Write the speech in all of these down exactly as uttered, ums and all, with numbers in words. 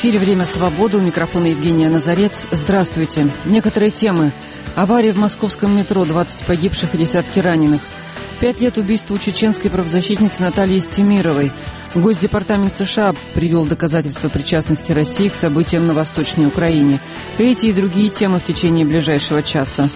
эфире «Время свободы». У микрофона Евгения Назарец. Здравствуйте. Некоторые темы. Авария в московском метро, двадцать погибших и десятки раненых. Пять лет убийству чеченской правозащитницы Натальи Стемировой. Госдепартамент США привел доказательства причастности России к событиям на Восточной Украине. Эти и другие темы в течение ближайшего часа.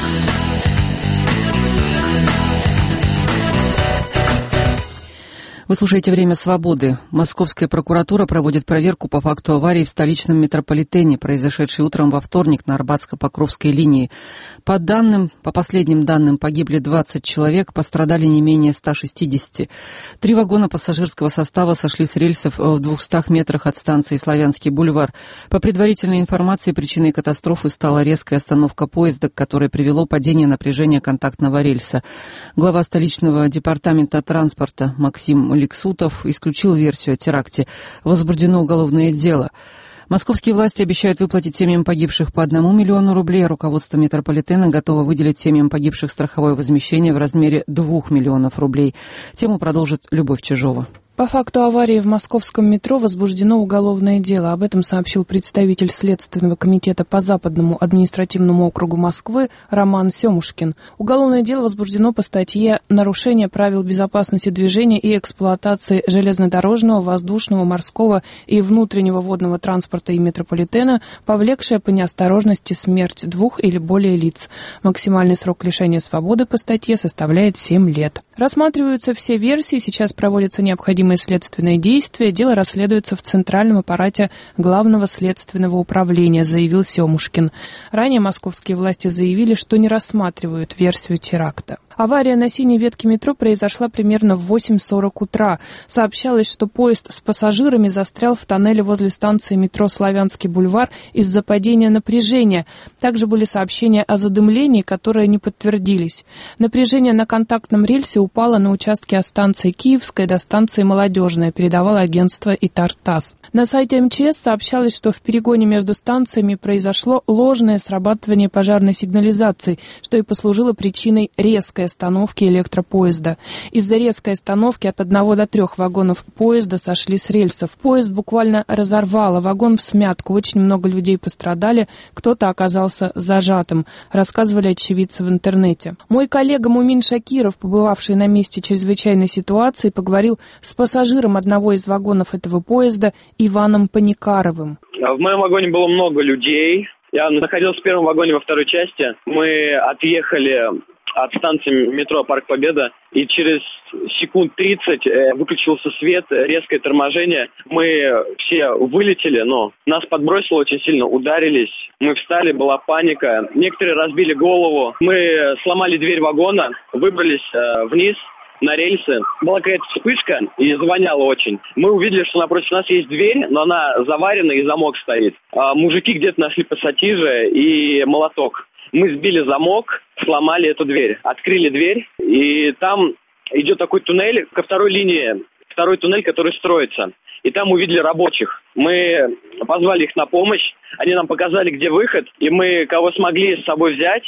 Вы слушаете «Время свободы». Московская прокуратура проводит проверку по факту аварии в столичном метрополитене, произошедшей утром во вторник на Арбатско-Покровской линии. По данным, по последним данным, погибли двадцать человек, пострадали не менее ста шестидесяти. Три вагона пассажирского состава сошли с рельсов в двухстах метрах от станции Славянский бульвар. По предварительной информации, причиной катастрофы стала резкая остановка поезда, которое привело падение напряжения контактного рельса. Глава столичного департамента транспорта Максим Лексутов исключил версию о теракте. Возбуждено уголовное дело. Московские власти обещают выплатить семьям погибших по одному миллиону рублей, а руководство метрополитена готово выделить семьям погибших страховое возмещение в размере двух миллионов рублей. Тему продолжит Любовь Чижова. По факту аварии в московском метро возбуждено уголовное дело. Об этом сообщил представитель Следственного комитета по Западному административному округу Москвы Роман Семушкин. Уголовное дело возбуждено по статье «Нарушение правил безопасности движения и эксплуатации железнодорожного, воздушного, морского и внутреннего водного транспорта и метрополитена, повлекшее по неосторожности смерть двух или более лиц». Максимальный срок лишения свободы по статье составляет семь лет. Рассматриваются все версии, сейчас проводятся необходимые следственные действия. Дело расследуется в Центральном аппарате Главного следственного управления, заявил Семушкин. Ранее московские власти заявили, что не рассматривают версию теракта. Авария на синей ветке метро произошла примерно в восемь сорок утра. Сообщалось, что поезд с пассажирами застрял в тоннеле возле станции метро Славянский бульвар из-за падения напряжения. Также были сообщения о задымлении, которые не подтвердились. Напряжение на контактном рельсе упало на участке от станции Киевская до станции Молодежная, передавало агентство ИТАР-ТАСС. На сайте эм че эс сообщалось, что в перегоне между станциями произошло ложное срабатывание пожарной сигнализации, что и послужило причиной резкой остановки электропоезда. Из-за резкой остановки от одного до трех вагонов поезда сошли с рельсов. Поезд буквально разорвало, вагон всмятку, очень много людей пострадали, кто-то оказался зажатым, рассказывали очевидцы в интернете. Мой коллега Мумин Шакиров, побывавший на месте чрезвычайной ситуации, поговорил с пассажиром одного из вагонов этого поезда Иваном Паникаровым. В моем вагоне было много людей. Я находился в первом вагоне во второй части. Мы отъехали от станции метро Парк Победа, и через секунд тридцать выключился свет, резкое торможение. Мы все вылетели, но нас подбросило очень сильно, ударились. Мы встали, была паника. Некоторые разбили голову. Мы сломали дверь вагона, выбрались вниз на рельсы. Была какая-то вспышка и звоняло очень. Мы увидели, что напротив нас есть дверь, но она заварена и замок стоит. А мужики где-то нашли пассатижи и молоток. Мы сбили замок, сломали эту дверь, открыли дверь, и там идет такой туннель ко второй линии, второй туннель, который строится. И там увидели рабочих. Мы позвали их на помощь, они нам показали, где выход, и мы, кого смогли с собой взять,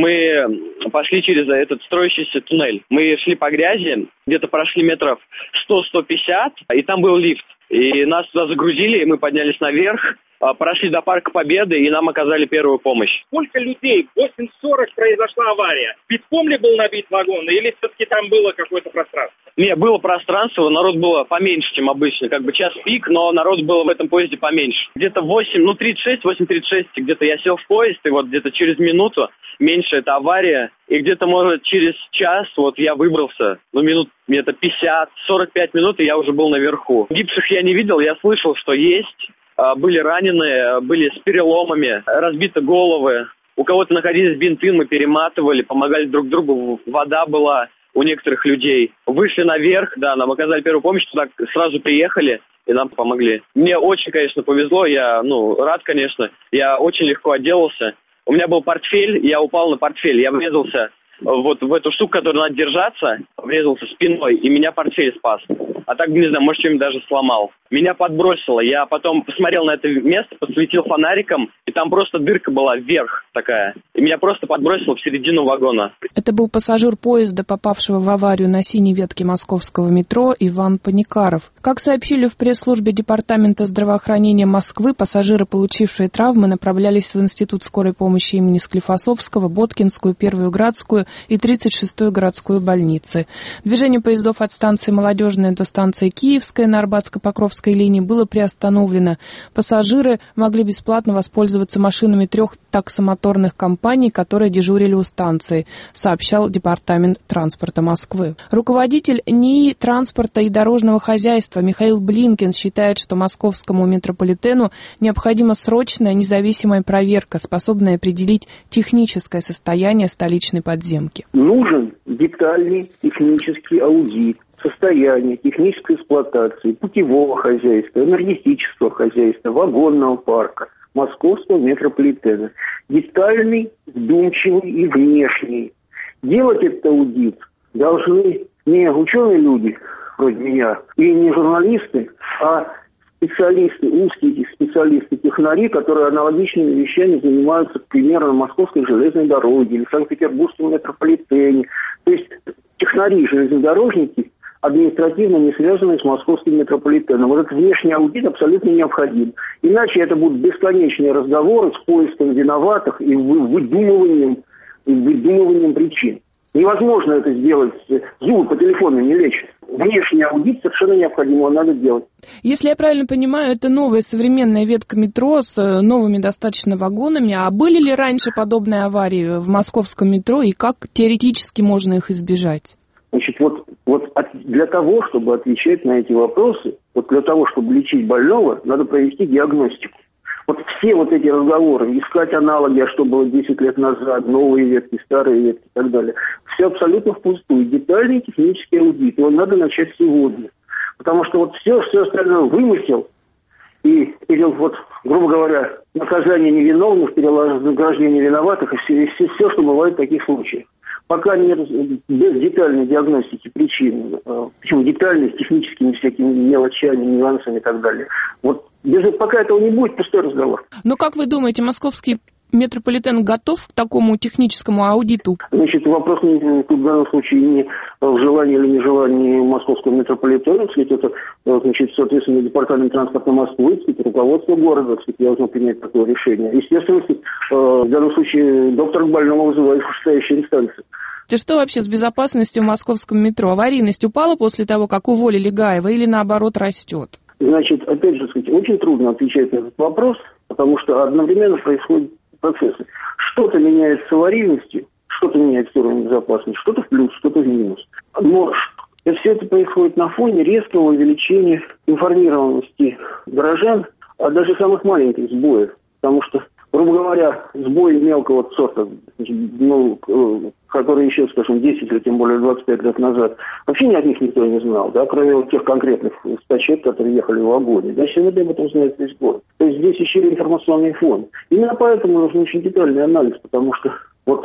мы пошли через этот строящийся туннель. Мы шли по грязи, где-то прошли метров сто - сто пятьдесят, и там был лифт. И нас туда загрузили, и мы поднялись наверх, прошли до Парка Победы, и нам оказали первую помощь. Сколько людей? В восемь сорок произошла авария. Битком ли был набит вагон, или все-таки там было какое-то пространство? Нет, было пространство, народ было поменьше, чем обычно. Как бы час пик, но народ было в этом поезде поменьше. Где-то восемь, ну тридцать шесть, восемь тридцать шесть, где-то я сел в поезд, и вот где-то через минуту меньше это авария. И где-то, может, через час вот я выбрался, ну минут где-то пятьдесят - сорок пять минут, и я уже был наверху. Гибших я не видел, я слышал, что есть. Были раненые, были с переломами, разбиты головы. У кого-то находились бинты, мы перематывали, помогали друг другу. Вода была у некоторых людей. Вышли наверх, да, нам оказали первую помощь, туда сразу приехали и нам помогли. Мне очень, конечно, повезло, я, ну, рад, конечно. Я очень легко отделался. У меня был портфель, я упал на портфель, я врезался вот в эту штуку, которую надо держаться, врезался спиной, и меня портфель спас. А так, не знаю, может, что-нибудь даже сломал. Меня подбросило. Я потом посмотрел на это место, посветил фонариком, и там просто дырка была вверх такая. И меня просто подбросило в середину вагона. Это был пассажир поезда, попавшего в аварию на синей ветке московского метро, Иван Паникаров. Как сообщили в пресс-службе Департамента здравоохранения Москвы, пассажиры, получившие травмы, направлялись в Институт скорой помощи имени Склифосовского, Боткинскую, Первую Градскую и тридцать шестую городскую больницы. Движение поездов от станции Молодежная до станции Киевская на Арбатско-Покровской линии было приостановлено. Пассажиры могли бесплатно воспользоваться машинами трех таксомоторных компаний, которые дежурили у станции, сообщал Департамент транспорта Москвы. Руководитель НИИ транспорта и дорожного хозяйства Михаил Блинкин считает, что московскому метрополитену необходима срочная независимая проверка, способная определить техническое состояние столичной подземки. Нужен детальный технический аудит состояния технической эксплуатации путевого хозяйства, энергетического хозяйства, вагонного парка московского метрополитена. Детальный, вдумчивый и внешний. Делать этот аудит должны не ученые люди, вроде меня, и не журналисты, а специалисты, узкие специалисты-технари, которые аналогичными вещами занимаются, к примеру, на Московской железной дороге или в Санкт-Петербургском метрополитене. То есть технари, железнодорожники, административно не связанные с московским метрополитеном. Вот этот внешний аудит абсолютно необходим. Иначе это будут бесконечные разговоры с поиском виноватых и выдумыванием, и выдумыванием причин. Невозможно это сделать. Зубы по телефону не лечат. Внешний аудит совершенно необходимо, его надо делать. Если я правильно понимаю, это новая современная ветка метро с новыми достаточно вагонами. А были ли раньше подобные аварии в московском метро и как теоретически можно их избежать? Значит, вот, вот от, для того, чтобы отвечать на эти вопросы, вот для того, чтобы лечить больного, надо провести диагностику. Вот все вот эти разговоры, искать аналоги, а что было десять лет назад, новые ветки, старые ветки и так далее, все абсолютно впустую. Детальный технический аудит, его надо начать сегодня. Потому что вот все, все остальное вымысел, и, или вот, грубо говоря, наказание невиновных, перенаграждение виноватых, и все, все, все, что бывает в таких случаях. Пока нет без детальной диагностики причин, причем детальной, с техническими всякими мелочами, нюансами и так далее. Вот без, пока этого не будет, пустой разговор. Но как вы думаете, московский метрополитен готов к такому техническому аудиту? Значит, вопрос не, тут в данном случае не в желании или нежелании московского метрополитена, кстати, это, значит, соответственно, департамент транспорта Москвы, кстати, руководство города, кстати, должно принять такое решение. Естественно, кстати, в данном случае доктор к больному вызывает вышестоящая инстанция. Что вообще с безопасностью в московском метро? Аварийность упала после того, как уволили Гаева, или наоборот растет? Значит, опять же, сказать, очень трудно отвечать на этот вопрос, потому что одновременно происходят процессы. Что-то меняется с аварийностью, что-то меняется с уровнем безопасности, что-то в плюс, что-то в минус. Но все это происходит на фоне резкого увеличения информированности горожан, а даже самых маленьких сбоев. Потому что, грубо говоря, сбои мелкого сорта, ну, которые еще, скажем, десять или тем более двадцать пять лет назад, вообще ни от них никто не знал, да, кроме вот тех конкретных ста человек, которые ехали в вагоне. Да, сегодня об этом знает весь город. То есть здесь еще и информационный фон. Именно поэтому нужен очень детальный анализ, потому что вот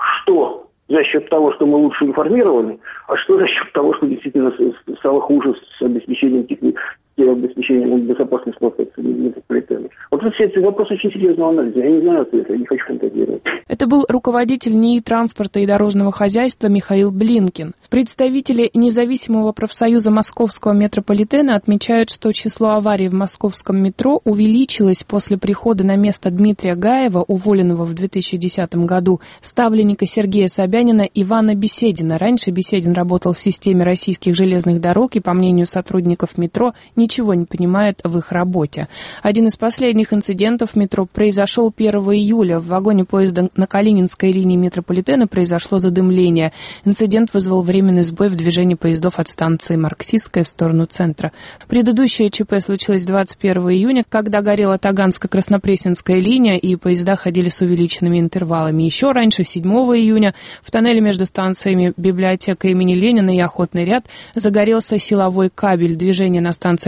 что за счет того, что мы лучше информированы, а что за счет того, что действительно стало хуже с обеспечением техники, обеспечением безопасной эксплуатации метрополитена. Вот все эти вопросы очень серьезного анализа. Я не знаю ответа, я не хочу фантазировать. Это был руководитель НИИ транспорта и дорожного хозяйства Михаил Блинкин. Представители независимого профсоюза московского метрополитена отмечают, что число аварий в московском метро увеличилось после прихода на место Дмитрия Гаева, уволенного в две тысячи десятом году, ставленника Сергея Собянина Ивана Беседина. Раньше Беседин работал в системе российских железных дорог и, по мнению сотрудников метро, ничего не понимает в их работе. Один из последних инцидентов в метро произошел первого июля. В вагоне поезда на Калининской линии метрополитена произошло задымление. Инцидент вызвал временный сбой в движении поездов от станции Марксистская в сторону центра. Предыдущее ЧП случилось двадцать первого июня, когда горела Таганско-Краснопресненская линия, и поезда ходили с увеличенными интервалами. Еще раньше, седьмого июня, в тоннеле между станциями Библиотека имени Ленина и Охотный ряд загорелся силовой кабель. Движение на станциях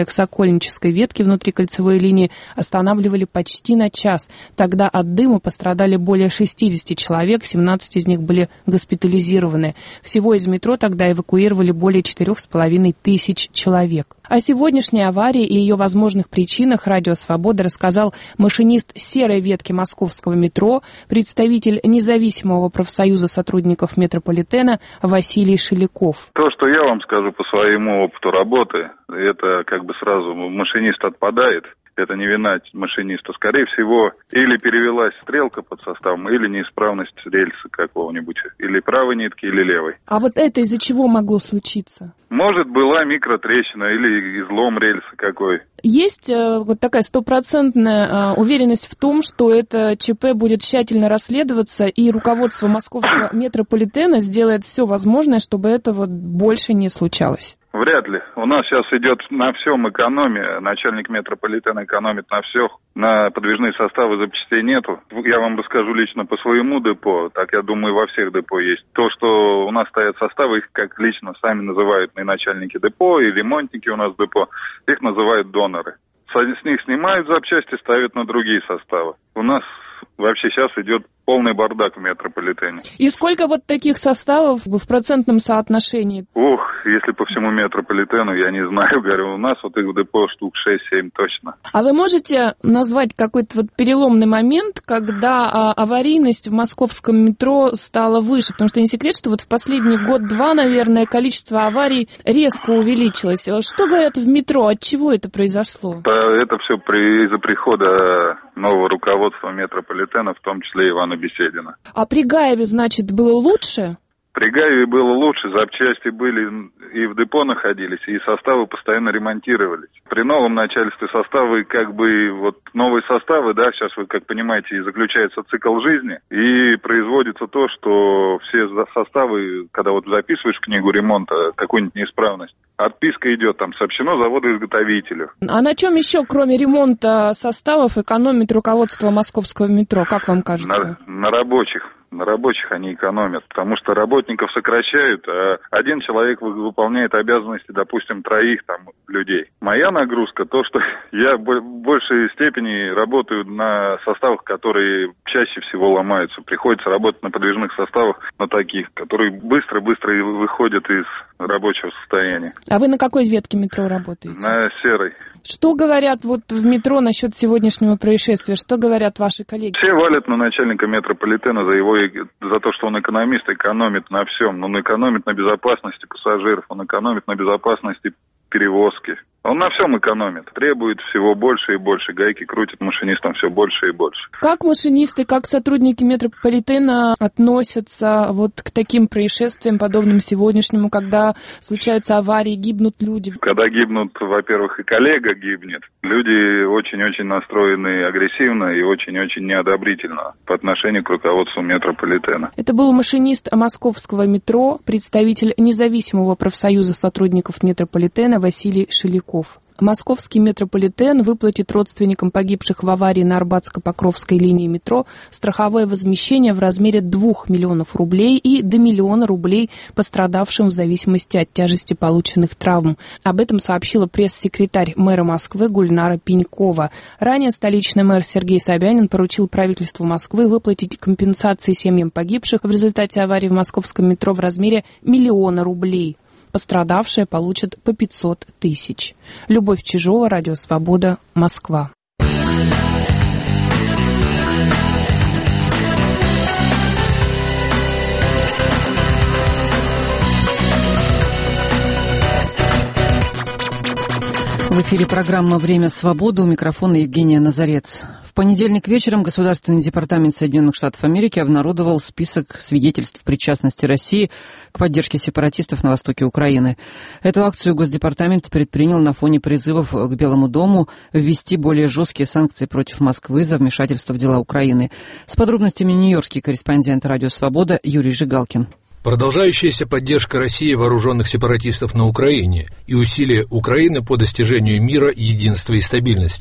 к Сокольнической ветке внутри кольцевой линии останавливали почти на час. Тогда от дыма пострадали более шестьдесят человек, семнадцать из них были госпитализированы. Всего из метро тогда эвакуировали более четырех с половиной тысяч человек. О сегодняшней аварии и ее возможных причинах Радио Свобода рассказал машинист серой ветки московского метро, представитель независимого профсоюза сотрудников метрополитена Василий Шеляков. То, что я вам скажу по своему опыту работы, это как бы сразу машинист отпадает. Это не вина машиниста. Скорее всего, или перевелась стрелка под составом, или неисправность рельса какого-нибудь. Или правой нитки, или левой. А вот это из-за чего могло случиться? Может, была микротрещина или излом рельса какой. Есть э, вот такая стопроцентная э, уверенность в том, что это ЧП будет тщательно расследоваться, и руководство московского метрополитена сделает все возможное, чтобы этого больше не случалось? Вряд ли. У нас сейчас идет на всем экономия. Начальник метрополитена экономит на всех. На подвижные составы запчастей нету. Я вам расскажу лично по своему депо. Так, я думаю, во всех депо есть. То, что у нас стоят составы, их как лично сами называют и начальники депо, и ремонтники у нас в депо. Их называют доноры. С них снимают запчасти, ставят на другие составы. У нас вообще сейчас идет полный бардак в метрополитене. И сколько вот таких составов в процентном соотношении? Ох, если по всему метрополитену, я не знаю, говорю, у нас вот их в депо штук шесть-семь точно. А вы можете назвать какой-то вот переломный момент, когда а, аварийность в московском метро стала выше? Потому что не секрет, что вот в последний год-два, наверное, количество аварий резко увеличилось. Что говорят в метро? От чего это произошло? Это, это все при, из-за прихода нового руководства метрополитена, в том числе Ивана Беседина. А при Гаеве, значит, было лучше? При Гаеве было лучше, запчасти были и в депо находились, и составы постоянно ремонтировались. При новом начальстве составы, как бы, вот новые составы, да, сейчас вы, как понимаете, и заключается цикл жизни, и производится то, что все составы, когда вот записываешь книгу ремонта, какую-нибудь неисправность, отписка идет, там, сообщено заводу-изготовителю. А на чем еще, кроме ремонта составов, экономит руководство московского метро, как вам кажется? На, на рабочих. На рабочих они экономят, потому что работников сокращают, а один человек выполняет обязанности, допустим, троих там людей. Моя нагрузка, то, что я в большей степени работаю на составах, которые чаще всего ломаются. Приходится работать на подвижных составах, на таких, которые быстро-быстро выходят из рабочего состояния. А вы на какой ветке метро работаете? На серой. Что говорят вот в метро насчет сегодняшнего происшествия? Что говорят ваши коллеги? Все валят на начальника метрополитена за его, за то, что он экономист, экономит на всем. Он экономит на безопасности пассажиров, он экономит на безопасности перевозки. Он на всем экономит, требует всего больше и больше, гайки крутит машинистам все больше и больше. Как машинисты, как сотрудники метрополитена относятся вот к таким происшествиям, подобным сегодняшнему, когда случаются аварии, гибнут люди? Когда гибнут, во-первых, и коллега гибнет, люди очень-очень настроены агрессивно и очень-очень неодобрительно по отношению к руководству метрополитена. Это был машинист московского метро, представитель независимого профсоюза сотрудников метрополитена Василий Шеляков. Московский метрополитен выплатит родственникам погибших в аварии на Арбатско-Покровской линии метро страховое возмещение в размере двух миллионов рублей и до миллиона рублей пострадавшим в зависимости от тяжести полученных травм. Об этом сообщила пресс-секретарь мэра Москвы Гульнара Пенькова. Ранее столичный мэр Сергей Собянин поручил правительству Москвы выплатить компенсации семьям погибших в результате аварии в московском метро в размере миллиона рублей. Пострадавшие получат по пятьсот тысяч. Любовь Чижова, Радио Свобода, Москва. В эфире программа «Время свободы», у микрофона Евгения Назарец. В понедельник вечером Государственный департамент Соединенных Штатов Америки обнародовал список свидетельств причастности России к поддержке сепаратистов на востоке Украины. Эту акцию Госдепартамент предпринял на фоне призывов к Белому дому ввести более жесткие санкции против Москвы за вмешательство в дела Украины. С подробностями нью-йоркский корреспондент «Радио Свобода» Юрий Жигалкин. Продолжающаяся поддержка России вооруженных сепаратистов на Украине и усилия Украины по достижению мира, единства и стабильности.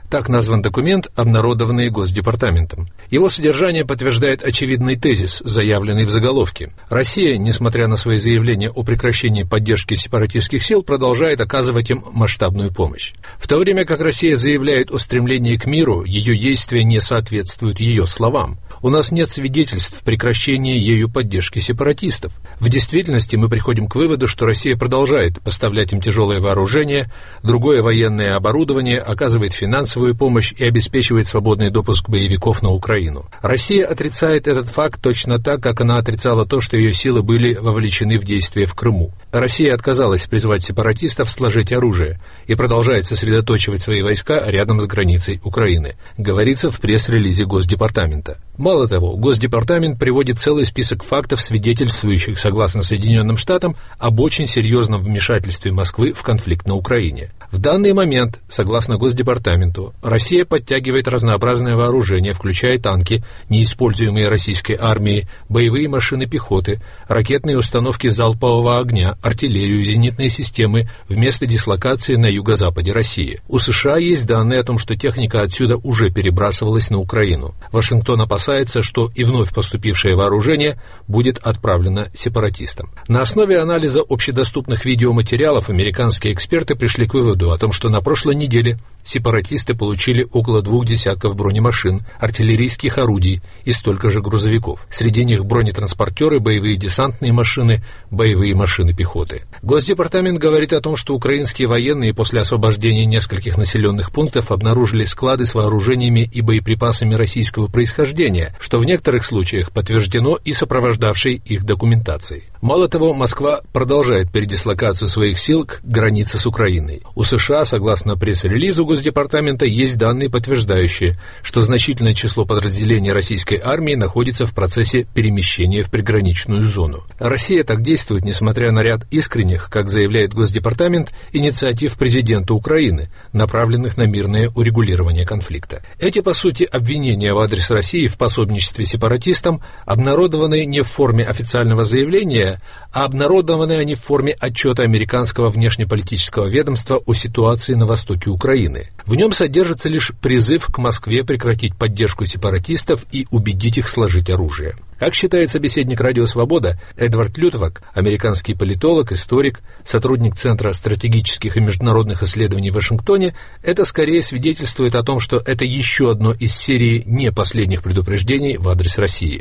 Так назван документ, обнародованный Госдепартаментом. Его содержание подтверждает очевидный тезис, заявленный в заголовке. Россия, несмотря на свои заявления о прекращении поддержки сепаратистских сил, продолжает оказывать им масштабную помощь. В то время как Россия заявляет о стремлении к миру, ее действия не соответствуют ее словам. У нас нет свидетельств прекращения ею поддержки сепаратистов. В действительности мы приходим к выводу, что Россия продолжает поставлять им тяжелое вооружение, другое военное оборудование, оказывает финансовую помощь и обеспечивает свободный допуск боевиков на Украину. Россия отрицает этот факт точно так, как она отрицала то, что ее силы были вовлечены в действия в Крыму. Россия отказалась призвать сепаратистов сложить оружие и продолжает сосредоточивать свои войска рядом с границей Украины, говорится в пресс-релизе Госдепартамента. Мало того, Госдепартамент приводит целый список фактов, свидетельствующих, согласно Соединенным Штатам, об очень серьезном вмешательстве Москвы в конфликт на Украине. В данный момент, согласно Госдепартаменту, Россия подтягивает разнообразное вооружение, включая танки, неиспользуемые российской армией, боевые машины пехоты, ракетные установки залпового огня, артиллерию, зенитные системы вместо дислокации на юго-западе России. У США есть данные о том, что техника отсюда уже перебрасывалась на Украину. Вашингтон опасается, что и вновь поступившее вооружение будет отправлено сепаратистам. На основе анализа общедоступных видеоматериалов американские эксперты пришли к выводу о том, что на прошлой неделе сепаратисты получили около двух десятков бронемашин, артиллерийских орудий и столько же грузовиков. Среди них бронетранспортеры, боевые десантные машины, боевые машины пехоты. Госдепартамент говорит о том, что украинские военные после освобождения нескольких населенных пунктов обнаружили склады с вооружениями и боеприпасами российского происхождения, что в некоторых случаях подтверждено и сопровождавшей их документацией. Мало того, Москва продолжает передислокацию своих сил к границе с Украиной. У США, согласно пресс-релизу Госдепартамента, есть данные, подтверждающие, что значительное число подразделений российской армии находится в процессе перемещения в приграничную зону. Россия так действует, несмотря на ряд искренних, как заявляет Госдепартамент, инициатив президента Украины, направленных на мирное урегулирование конфликта. Эти, по сути, обвинения в адрес России в пособничестве сепаратистам обнародованы не в форме официального заявления, а обнародованы они в форме отчета американского внешнеполитического ведомства о ситуации на востоке Украины. В нем содержится лишь призыв к Москве прекратить поддержку сепаратистов и убедить их сложить оружие. Как считает собеседник «Радио Свобода» Эдвард Лютвак, американский политолог, историк, сотрудник Центра стратегических и международных исследований в Вашингтоне, это скорее свидетельствует о том, что это еще одно из серии не последних предупреждений в адрес России.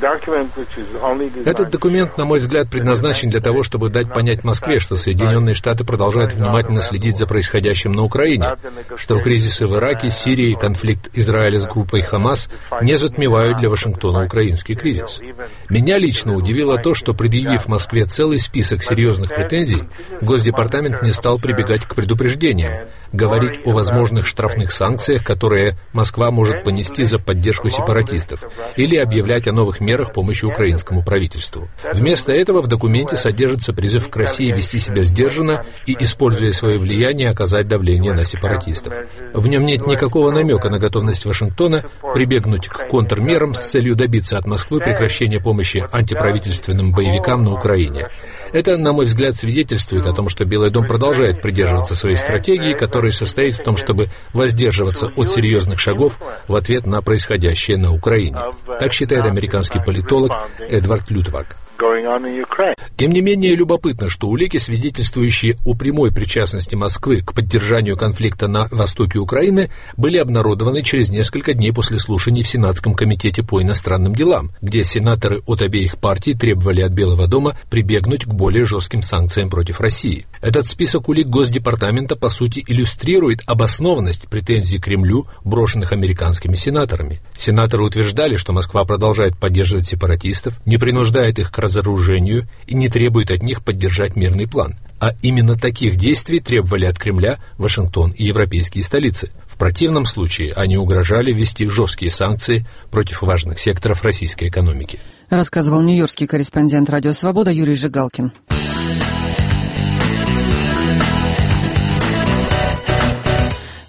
Этот документ, на мой взгляд, предназначен для того, чтобы дать понять Москве, что Соединенные Штаты продолжают внимательно следить за происходящим на Украине, что кризисы в Ираке, Сирии и конфликт Израиля с группой Хамас не затмевают для Вашингтона украинский кризис. Меня лично удивило то, что, предъявив Москве целый список серьезных претензий, Госдепартамент не стал прибегать к предупреждениям, говорить о возможных штрафных санкциях, которые Москва может понести за поддержку сепаратистов, или объявлять о новых мерах помощи украинскому правительству. Вместо этого в документе содержится призыв к России вести себя сдержанно и, используя свое влияние, оказать давление на сепаратистов. В нем нет никакого намека на готовность Вашингтона прибегнуть к контрмерам с целью добиться от Москвы прекращения помощи антиправительственным боевикам на Украине. Это, на мой взгляд, свидетельствует о том, что Белый дом продолжает придерживаться своей стратегии, которая состоит в том, чтобы воздерживаться от серьезных шагов в ответ на происходящее на Украине. Так считает американский политолог Эдвард Лютвак. Тем не менее, любопытно, что улики, свидетельствующие о прямой причастности Москвы к поддержанию конфликта на востоке Украины, были обнародованы через несколько дней после слушаний в Сенатском комитете по иностранным делам, где сенаторы от обеих партий требовали от Белого дома прибегнуть к более жестким санкциям против России. Этот список улик Госдепартамента, по сути, иллюстрирует обоснованность претензий Кремлю, брошенных американскими сенаторами. Сенаторы утверждали, что Москва продолжает поддерживать сепаратистов, не принуждает их к разоружению и не требует от них поддержать мирный план. А именно таких действий требовали от Кремля Вашингтон и европейские столицы. В противном случае они угрожали ввести жесткие санкции против важных секторов российской экономики. Рассказывал нью-йоркский корреспондент «Радио Свобода» Юрий Жигалкин.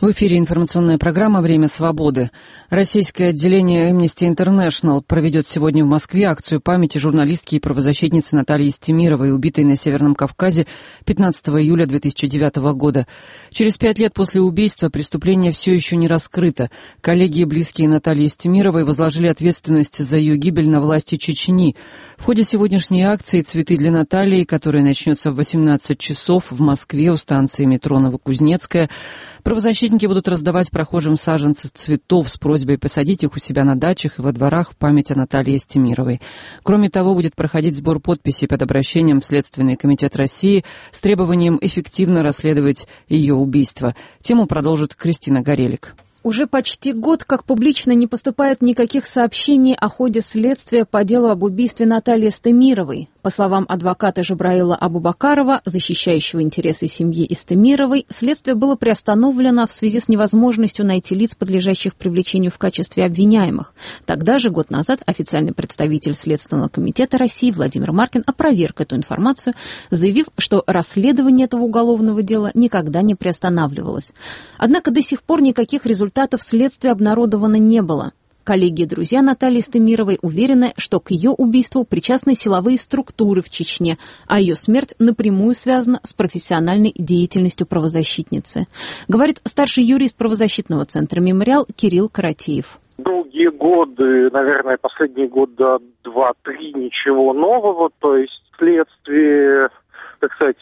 В эфире информационная программа «Время свободы». Российское отделение Amnesty International проведет сегодня в Москве акцию памяти журналистки и правозащитницы Натальи Стемировой, убитой на Северном Кавказе пятнадцатого июля две тысячи девятого года. Через пять лет после убийства преступление все еще не раскрыто. Коллеги и близкие Натальи Стемировой возложили ответственность за ее гибель на власти Чечни. В ходе сегодняшней акции «Цветы для Натальи», которая начнется в восемнадцать часов в Москве у станции метро Новокузнецкая, правозащитники будут раздавать прохожим саженцы цветов с просьбой посадить их у себя на дачах и во дворах в память о Наталье Стемировой. Кроме того, будет проходить сбор подписей под обращением в Следственный комитет России с требованием эффективно расследовать ее убийство. Тему продолжит Кристина Горелик. Уже почти год, как публично не поступает никаких сообщений о ходе следствия по делу об убийстве Натальи Стемировой. По словам адвоката Жабраила Абубакарова, защищающего интересы семьи Истемировой, следствие было приостановлено в связи с невозможностью найти лиц, подлежащих привлечению в качестве обвиняемых. Тогда же, год назад, официальный представитель Следственного комитета России Владимир Маркин опроверг эту информацию, заявив, что расследование этого уголовного дела никогда не приостанавливалось. Однако до сих пор никаких результатов следствия обнародовано не было. Коллеги и друзья Натальи Стемировой уверены, что к ее убийству причастны силовые структуры в Чечне, а ее смерть напрямую связана с профессиональной деятельностью правозащитницы. Говорит старший юрист правозащитного центра «Мемориал» Кирилл Каратеев. Долгие годы, наверное, последние года два-три, ничего нового, то есть следствие, так сказать,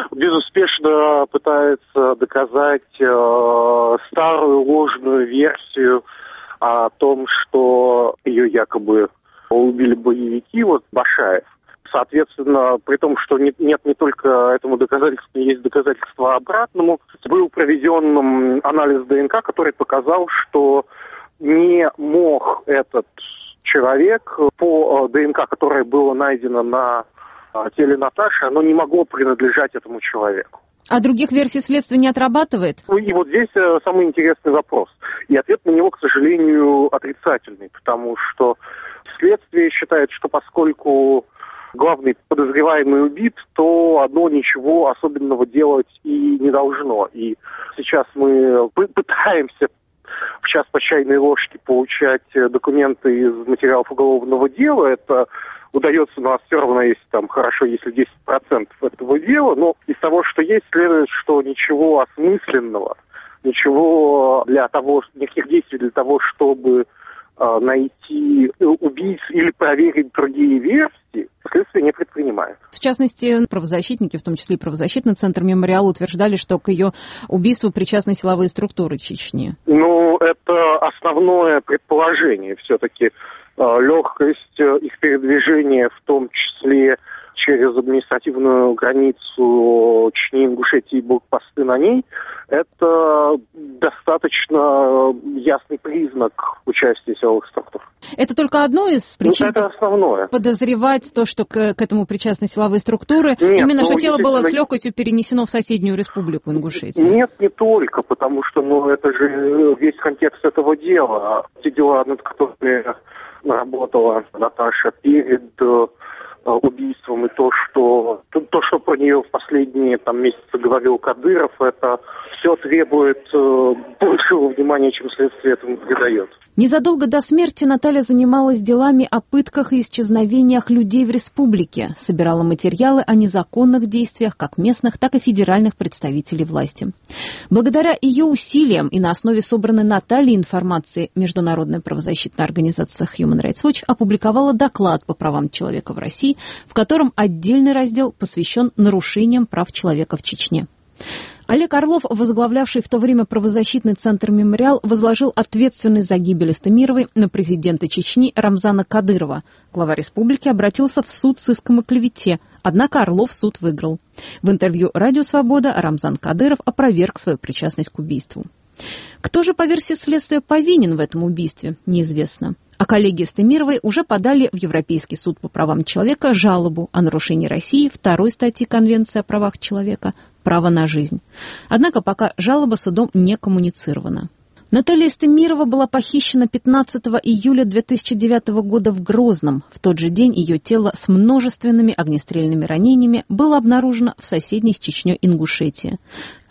безуспешно пытается доказать э, старую ложную версию о том, что ее якобы убили боевики, вот Башаев. Соответственно, при том, что нет, нет не только этому доказательства, есть доказательства обратному, был проведен анализ ДНК, который показал, что не мог этот человек по ДНК, которое было найдено на теле Наташи, оно не могло принадлежать этому человеку. А других версий следствия не отрабатывает? И вот здесь самый интересный вопрос. И ответ на него, к сожалению, отрицательный, потому что следствие считает, что поскольку главный подозреваемый убит, то одно ничего особенного делать и не должно. И сейчас мы пытаемся в час по чайной ложке получать документы из материалов уголовного дела. Это удается у нас все равно, если там хорошо, если десять процентов этого дела, но из того, что есть, следует, что ничего осмысленного, ничего для того, никаких действий для того, чтобы э, найти убийц или проверить другие версии, следствие не предпринимает. В частности, правозащитники, в том числе и правозащитный центр «Мемориал», утверждали, что к ее убийству причастны силовые структуры Чечни. Ну, это основное предположение все-таки. Легкость их передвижения, в том числе через административную границу Чечни, Ингушетии и блокпосты на ней, это достаточно ясный признак участия силовых структур. Это только одно из причин, ну, это основное. Подозревать то, что к, к этому причастны силовые структуры, Нет, именно ну, что тело было с легкостью перенесено в соседнюю республику Ингушетию. Нет, не только, потому что ну, это же весь контекст этого дела. Те дела, над которыми работала Наташа перед э, убийством, и то, что то, что про нее в последние там, месяцы говорил Кадыров, это все требует э, большего внимания, чем следствие этому придает. Незадолго до смерти Наталья занималась делами о пытках и исчезновениях людей в республике, собирала материалы о незаконных действиях как местных, так и федеральных представителей власти. Благодаря ее усилиям и на основе собранной Натальей информации международная правозащитная организация Human Rights Watch опубликовала доклад по правам человека в России, в котором отдельный раздел посвящен нарушениям прав человека в Чечне. Олег Орлов, возглавлявший в то время правозащитный центр «Мемориал», возложил ответственность за гибель Стемировой на президента Чечни Рамзана Кадырова. Глава республики обратился в суд с иском о клевете, однако Орлов суд выиграл. В интервью «Радио Свобода» Рамзан Кадыров опроверг свою причастность к убийству. Кто же, по версии следствия, повинен в этом убийстве, неизвестно. А коллеги Стемировой уже подали в Европейский суд по правам человека жалобу о нарушении России второй статьи Конвенции о правах человека «Право на жизнь». Однако пока жалоба судом не коммуницирована. Наталья Стемирова была похищена пятнадцатого июля две тысячи девятого года в Грозном. В тот же день ее тело с множественными огнестрельными ранениями было обнаружено в соседней с Чечней Ингушетии.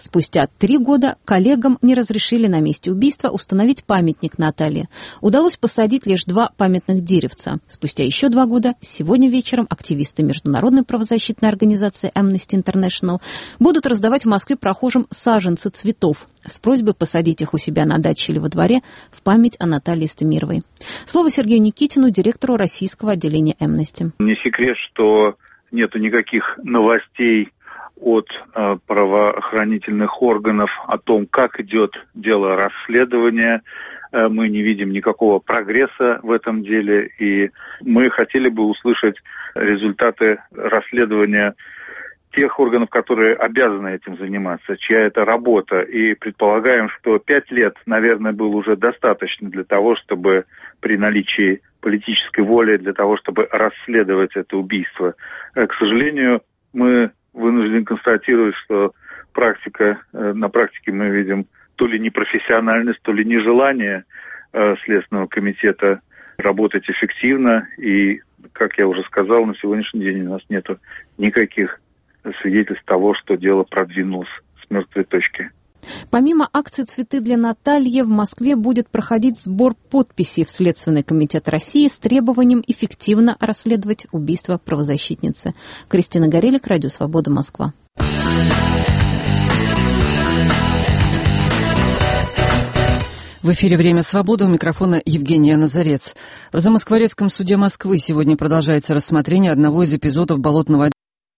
Спустя три года коллегам не разрешили на месте убийства установить памятник Наталье. Удалось посадить лишь два памятных деревца. Спустя еще два года, сегодня вечером, активисты международной правозащитной организации Amnesty International будут раздавать в Москве прохожим саженцы цветов с просьбой посадить их у себя на даче или во дворе в память о Наталье Истемировой. Слово Сергею Никитину, директору российского отделения Amnesty. Не секрет, что нету никаких новостей от э, правоохранительных органов о том, как идет дело расследования. Э, мы не видим никакого прогресса в этом деле, и мы хотели бы услышать результаты расследования тех органов, которые обязаны этим заниматься, чья это работа. И предполагаем, что пять лет, наверное, было уже достаточно для того, чтобы при наличии политической воли, для того, чтобы расследовать это убийство. Э, к сожалению, мы вынужден констатировать, что практика, на практике мы видим то ли непрофессиональность, то ли нежелание э, Следственного комитета работать эффективно. И, как я уже сказал, на сегодняшний день у нас нет никаких свидетельств того, что дело продвинулось с мертвой точки. Помимо акции «Цветы для Натальи» в Москве будет проходить сбор подписей в Следственный комитет России с требованием эффективно расследовать убийство правозащитницы. Кристина Горелик, Радио Свобода, Москва. В эфире «Время свободы», у микрофона Евгения Назарец. В Замоскворецком суде Москвы сегодня продолжается рассмотрение одного из эпизодов болотного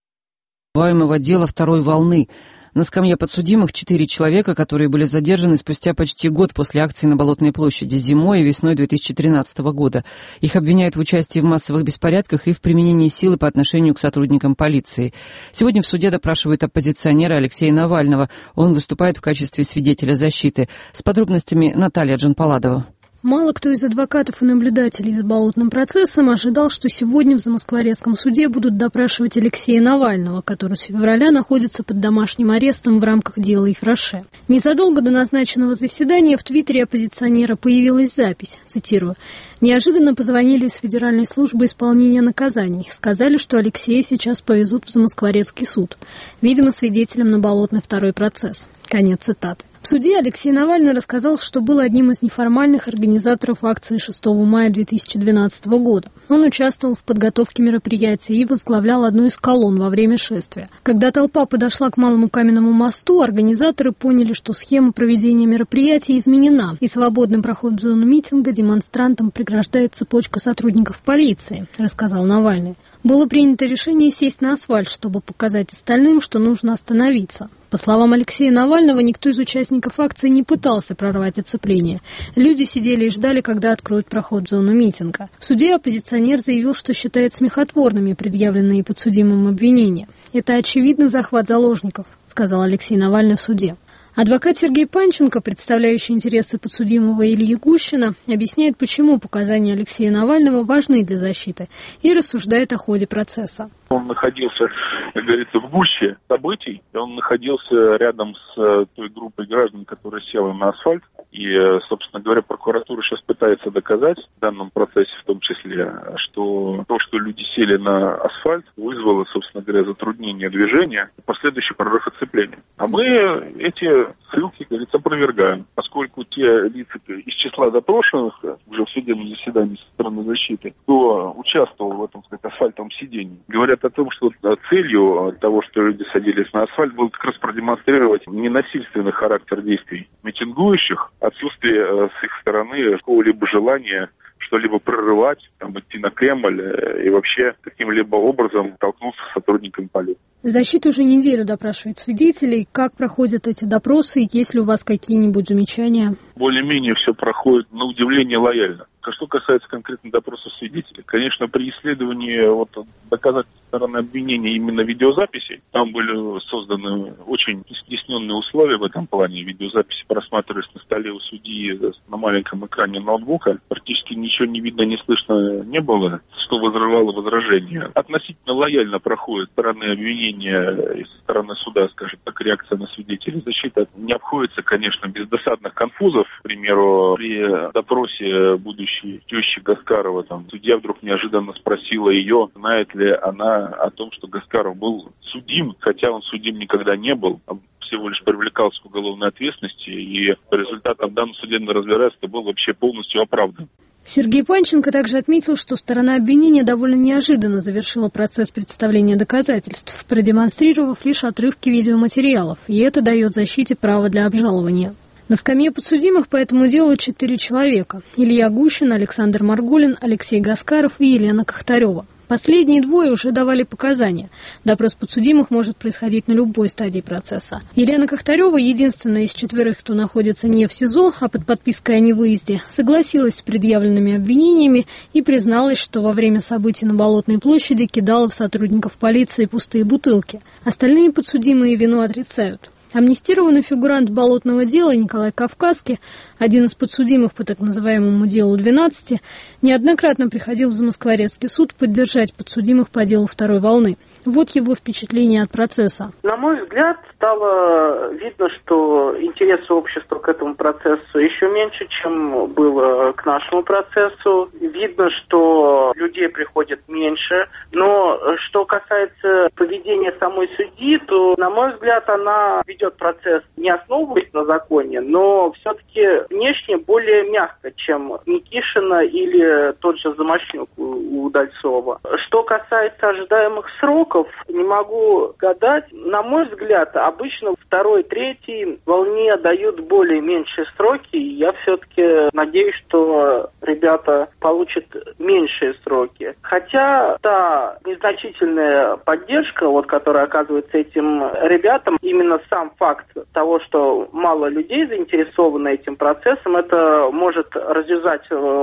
дела второй волны. На скамье подсудимых четыре человека, которые были задержаны спустя почти год после акции на Болотной площади зимой и весной две тысячи тринадцатого года. Их обвиняют в участии в массовых беспорядках и в применении силы по отношению к сотрудникам полиции. Сегодня в суде допрашивают оппозиционера Алексея Навального. Он выступает в качестве свидетеля защиты. С подробностями Наталья Джанпаладова. Мало кто из адвокатов и наблюдателей за болотным процессом ожидал, что сегодня в Замоскворецком суде будут допрашивать Алексея Навального, который с февраля находится под домашним арестом в рамках дела Ифраше. Незадолго до назначенного заседания в твиттере оппозиционера появилась запись, цитирую, «Неожиданно позвонили из Федеральной службы исполнения наказаний. Сказали, что Алексея сейчас повезут в Замоскворецкий суд. Видимо, свидетелем на болотный второй процесс». Конец цитаты. В суде Алексей Навальный рассказал, что был одним из неформальных организаторов акции шестого мая две тысячи двенадцатого года. Он участвовал в подготовке мероприятия и возглавлял одну из колонн во время шествия. Когда толпа подошла к Малому Каменному мосту, организаторы поняли, что схема проведения мероприятия изменена, и свободный проход в зону митинга демонстрантам преграждает цепочка сотрудников полиции, рассказал Навальный. Было принято решение сесть на асфальт, чтобы показать остальным, что нужно остановиться. По словам Алексея Навального, никто из участников акции не пытался прорвать оцепление. Люди сидели и ждали, когда откроют проход в зону митинга. В суде оппозиционер заявил, что считает смехотворными предъявленные подсудимым обвинения. «Это очевидно захват заложников», сказал Алексей Навальный в суде. Адвокат Сергей Панченко, представляющий интересы подсудимого Ильи Гущина, объясняет, почему показания Алексея Навального важны для защиты, и рассуждает о ходе процесса. Он находился, как говорится, в гуще событий, и он находился рядом с той группой граждан, которая села на асфальт. И, собственно говоря, прокуратура сейчас пытается доказать в данном процессе, в том числе, что то, что люди сели на асфальт, вызвало, собственно говоря, затруднение движения и последующий прорыв оцепления. А мы эти ссылки, как говорится, опровергаем, поскольку те лица из числа допрошенных уже в судебном заседании со стороны защиты, кто участвовал в этом, так сказать, асфальтовом сидении, говорят о том, что целью того, что люди садились на асфальт, было как раз продемонстрировать ненасильственный характер действий митингующих, отсутствие с их стороны какого-либо желания что-либо прорывать, там, идти на Кремль и вообще каким-либо образом столкнуться с сотрудниками полиции. Защита уже неделю допрашивает свидетелей. Как проходят эти допросы? Есть ли у вас какие-нибудь замечания? Более-менее все проходит, на удивление, лояльно. Что касается конкретно допроса свидетелей, конечно, при исследовании вот, доказательств стороны обвинения именно видеозаписи, там были созданы очень стесненные условия в этом плане. Видеозаписи просматривались на столе у судьи на маленьком экране ноутбука. Практически ничего не видно, не слышно не было, что возрывало возражения. Относительно лояльно проходит стороны обвинения и со стороны суда, скажем так, реакция на свидетелей. Защита не обходится, конечно, без досадных конфузов. К примеру, при допросе будущей тещи Гаскарова, там, судья вдруг неожиданно спросила ее, знает ли она о том, что Гаскаров был судим, хотя он судим никогда не был. всего лишь привлекался к уголовной ответственности, и результатом данного судебного разбирательства был вообще полностью оправдан. Сергей Панченко также отметил, что сторона обвинения довольно неожиданно завершила процесс представления доказательств, продемонстрировав лишь отрывки видеоматериалов, и это дает защите право для обжалования. На скамье подсудимых по этому делу четыре человека – Илья Гущин, Александр Марголин, Алексей Гаскаров и Елена Кохтарева. Последние двое уже давали показания. Допрос подсудимых может происходить на любой стадии процесса. Елена Кохтарева, единственная из четверых, кто находится не в СИЗО, а под подпиской о невыезде, согласилась с предъявленными обвинениями и призналась, что во время событий на Болотной площади кидала в сотрудников полиции пустые бутылки. Остальные подсудимые вину отрицают. Амнистированный фигурант болотного дела Николай Кавказский, один из подсудимых по так называемому делу двенадцати, неоднократно приходил в Замоскворецкий суд поддержать подсудимых по делу второй волны. Вот его впечатление от процесса. На мой взгляд, стало видно, что интерес общества к этому процессу еще меньше, чем было к нашему процессу. Видно, что людей приходит меньше. Но что касается поведения самой судьи, то, на мой взгляд, она ведет процесс не основываясь на законе, но все-таки внешне более мягко, чем Никишина или тот же Замощнюк у Удальцова. Что касается ожидаемых сроков, не могу гадать. На мой взгляд, обычно второй, третьей волне дают более меньшие сроки. Я все-таки надеюсь, что ребята получат меньшие сроки. Хотя та незначительная поддержка, вот, которая оказывается этим ребятам, именно сам факт того, что мало людей заинтересованы этим процессом, это может развязать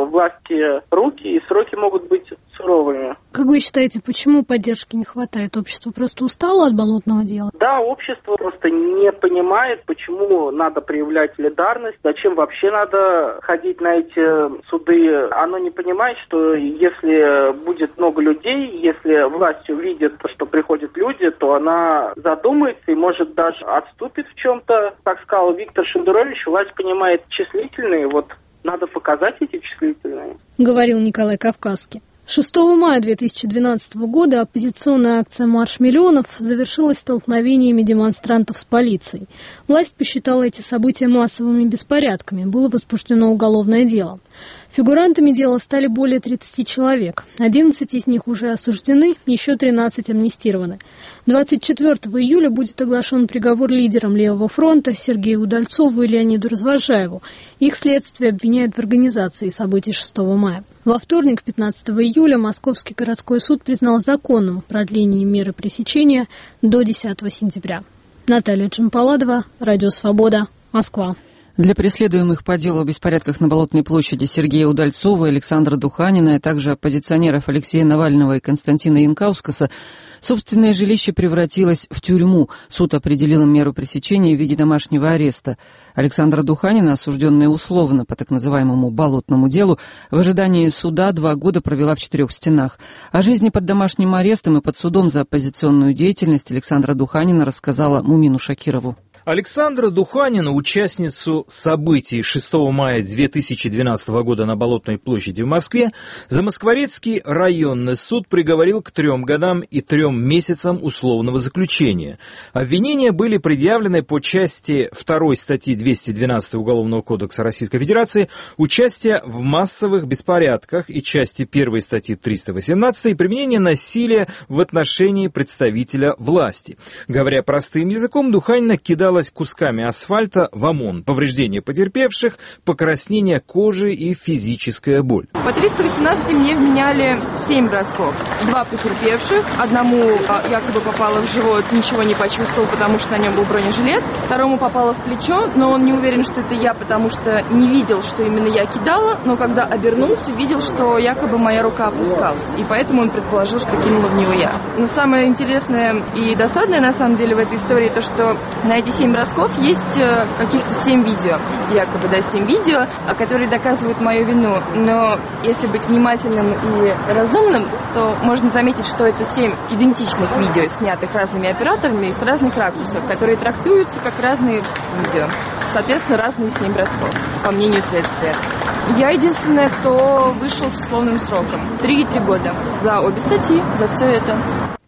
власти руки, и сроки могут быть суровыми. Как вы считаете, почему поддержки не хватает? Общество просто устало от болотного дела? Да, общество просто не понимает, почему надо проявлять солидарность, зачем вообще надо ходить на эти суды. Оно не понимает, что если будет много людей, если власть увидит, что приходят люди, то она задумается и, может, даже отступит в чем-то. Как сказал Виктор Шендерович, власть понимает числительные, вот надо показать эти числительные. Говорил Николай Кавказский. шестого мая две тысячи двенадцатого года оппозиционная акция «Марш миллионов» завершилась столкновениями демонстрантов с полицией. Власть посчитала эти события массовыми беспорядками. Было возбуждено уголовное дело. Фигурантами дела стали более тридцати человек. одиннадцать из них уже осуждены, еще тринадцать амнистированы. двадцать четвёртого июля будет оглашен приговор лидерам Левого фронта Сергею Удальцову и Леониду Развозжаеву. Их следствие обвиняет в организации событий шестого мая. Во вторник, пятнадцатого июля, Московский городской суд признал законным продление меры пресечения до десятого сентября. Наталья Джампаладова, Радио Свобода, Москва. Для преследуемых по делу о беспорядках на Болотной площади Сергея Удальцова, Александра Духанина, а также оппозиционеров Алексея Навального и Константина Янкаускаса собственное жилище превратилось в тюрьму. Суд определил им меру пресечения в виде домашнего ареста. Александра Духанина, осужденная условно по так называемому болотному делу, в ожидании суда два года провела в четырех стенах. О жизни под домашним арестом и под судом за оппозиционную деятельность Александра Духанина рассказала Мумину Шакирову. Александра Духанина, участницу событий шестого мая две тысячи двенадцатого года на Болотной площади в Москве, Замоскворецкий районный суд приговорил к трем годам и трем месяцам условного заключения. Обвинения были предъявлены по части второй статьи двести двенадцать Уголовного кодекса Российской Федерации «Участие в массовых беспорядках» и части первой статьи триста восемнадцать «Применение насилия в отношении представителя власти». Говоря простым языком, Духанина кидала кусками асфальта в ОМОН, повреждения потерпевших, покраснение кожи и физическая боль. По триста восемнадцать мне вменяли семь бросков. Два потерпевших. Одному якобы попало в живот, ничего не почувствовал, потому что на нем был бронежилет. Второму попало в плечо, но он не уверен, что это я, потому что не видел, что именно я кидала, но когда обернулся, видел, что якобы моя рука опускалась. И поэтому он предположил, что кинула в него я. Но самое интересное и досадное на самом деле в этой истории то, что на эти семь бросков есть каких-то семь видео, якобы, да, семь видео, которые доказывают мою вину. Но если быть внимательным и разумным, то можно заметить, что это семь идентичных видео, снятых разными операторами и с разных ракурсов, которые трактуются как разные видео. Соответственно, разные семь бросков, по мнению следствия. Я единственная, кто вышел с условным сроком. Три и три года. За обе статьи, за все это.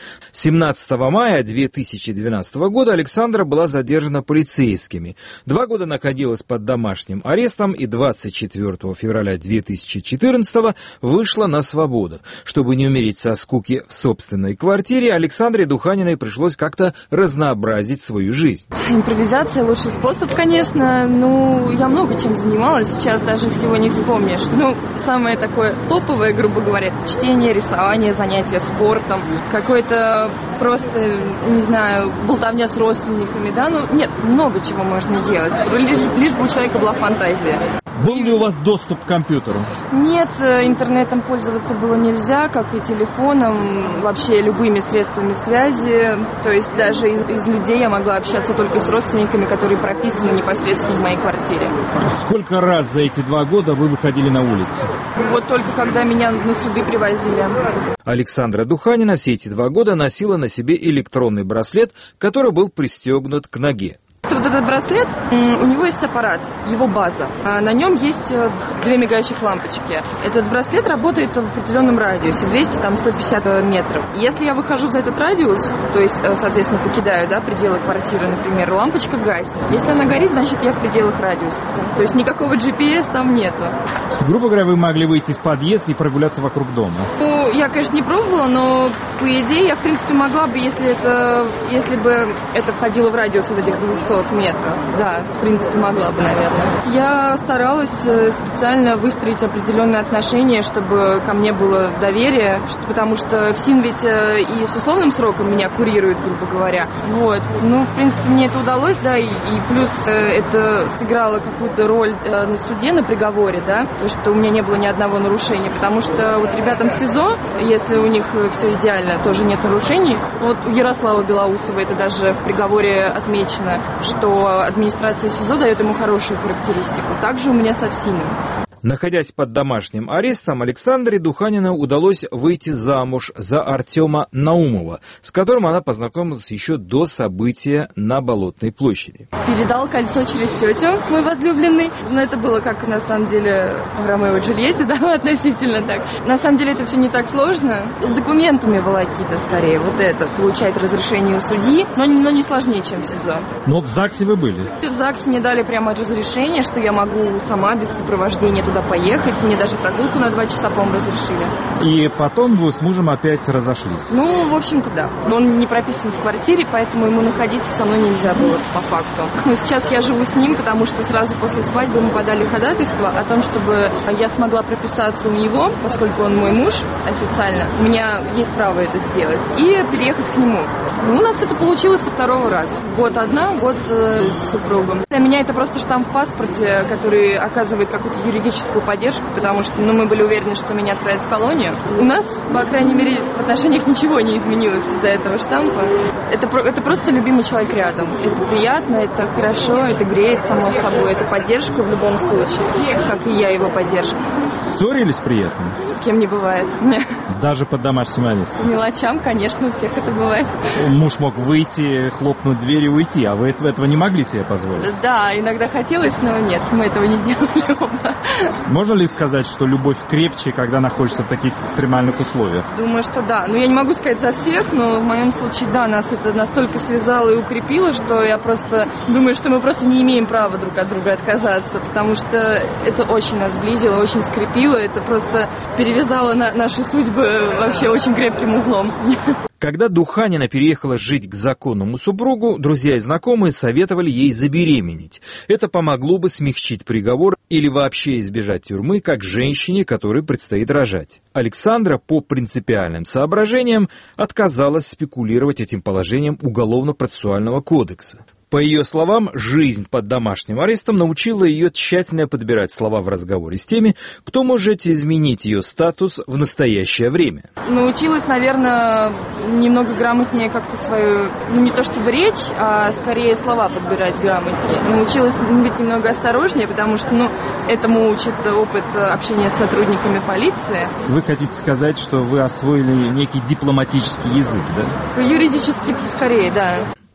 семнадцатого мая две тысячи двенадцатого года Александра была задержана полицейскими. Два года находилась под домашним арестом и двадцать четвёртого февраля две тысячи четырнадцатого вышла на свободу. Чтобы не умереть со скуки в собственной квартире, Александре Духаниной пришлось как-то разнообразить свою жизнь. Импровизация — лучший способ, конечно. Ну, я много чем занималась, сейчас даже всего не вспомнишь. Ну, самое такое топовое, грубо говоря, это чтение, рисование, занятия спортом, какой-то просто, не знаю, болтовня с родственниками, да, ну, нет, много чего можно делать, лишь, лишь бы у человека была фантазия. Был ли у вас доступ к компьютеру? Нет, интернетом пользоваться было нельзя, как и телефоном, вообще любыми средствами связи, то есть даже из, из людей я могла общаться только с родственниками, которые прописаны непосредственно в моей квартире. Сколько раз за эти два года вы выходили на улицу? Вот только когда меня на суды привозили. Александра Духанина все эти два года носила на себе электронный браслет, который был пристегнут к ноге. Вот этот браслет, у него есть аппарат, его база. На нем есть две мигающих лампочки. Этот браслет работает в определенном радиусе, двести, там, сто пятьдесят метров. Если я выхожу за этот радиус, то есть, соответственно, покидаю, да, пределы квартиры, например, лампочка гаснет. Если она горит, значит, я в пределах радиуса. То есть никакого джи пи эс там нету. Грубо говоря, вы могли выйти в подъезд и прогуляться вокруг дома? Ну, я, конечно, не пробовала, но, по идее, я, в принципе, могла бы, если это, если бы это входило в радиус вот этих двухсот метров. Да, в принципе, могла бы, наверное. Я старалась специально выстроить определенные отношения, чтобы ко мне было доверие, что, потому что ФСИН ведь и с условным сроком меня курирует, грубо говоря. Вот. Ну, в принципе, мне это удалось, да, и, и плюс это сыграло какую-то роль на суде, на приговоре, да, то, что у меня не было ни одного нарушения, потому что вот ребятам в СИЗО, если у них все идеально, тоже нет нарушений. Вот у Ярослава Белоусова это даже в приговоре отмечено, что администрация СИЗО дает ему хорошую характеристику. Также у меня со ФСИНом. Находясь под домашним арестом, Александре Духаниной удалось выйти замуж за Артема Наумова, с которым она познакомилась еще до события на Болотной площади. Передал кольцо через тетю, мой возлюбленный. Но это было как, на самом деле, в Ромео и Джульетте, да, относительно так. На самом деле это все не так сложно. С документами волокита скорее, вот это, получать разрешение у судьи, но, но не сложнее, чем в СИЗО. Но в ЗАГСе вы были? В ЗАГСе мне дали прямо разрешение, что я могу сама без сопровождения туда поехать. Мне даже прогулку на два часа, по-моему, разрешили. И потом вы с мужем опять разошлись? Ну, в общем-то, да. Но он не прописан в квартире, поэтому ему находиться со мной нельзя было, по факту. Но сейчас я живу с ним, потому что сразу после свадьбы мы подали ходатайство о том, чтобы я смогла прописаться у него, поскольку он мой муж официально. У меня есть право это сделать. И переехать к нему. Ну, у нас это получилось со второго раза. Год одна, год э, с супругом. Для меня это просто штамп в паспорте, который оказывает какую-то юридическую поддержку, потому что ну, мы были уверены, что меня отправят в колонию. У нас, по крайней мере, в отношениях ничего не изменилось из-за этого штампа. Это, это просто любимый человек рядом. Это приятно, это хорошо, это греет, само собой. Это поддержка в любом случае, как и я его поддержка. Ссорились при этом? С кем не бывает. Даже под домашним арестом? По мелочам, конечно, у всех это бывает. Муж мог выйти, хлопнуть дверь и уйти, а вы этого не могли себе позволить? Да, иногда хотелось, но нет, мы этого не делали оба. Можно ли сказать, что любовь крепче, когда находишься в таких экстремальных условиях? Думаю, что да. Ну, я не могу сказать за всех, но в моем случае, да, нас это настолько связало и укрепило, что я просто думаю, что мы просто не имеем права друг от друга отказаться, потому что это очень нас сблизило, очень скрепило, это просто перевязало на наши судьбы вообще очень крепким узлом. Когда Духанина переехала жить к законному супругу, друзья и знакомые советовали ей забеременеть. Это помогло бы смягчить приговор или вообще избежать тюрьмы, как женщине, которой предстоит рожать. Александра по принципиальным соображениям отказалась спекулировать этим положением Уголовно-процессуального кодекса. По ее словам, жизнь под домашним арестом научила ее тщательно подбирать слова в разговоре с теми, кто может изменить ее статус в настоящее время. Научилась, наверное, немного грамотнее как-то свою, ну не то чтобы речь, а скорее слова подбирать грамотнее. Научилась быть немного осторожнее, потому что, ну, этому учит опыт общения с сотрудниками полиции. Вы хотите сказать, что вы освоили некий дипломатический язык, да? Юридически скорее, да.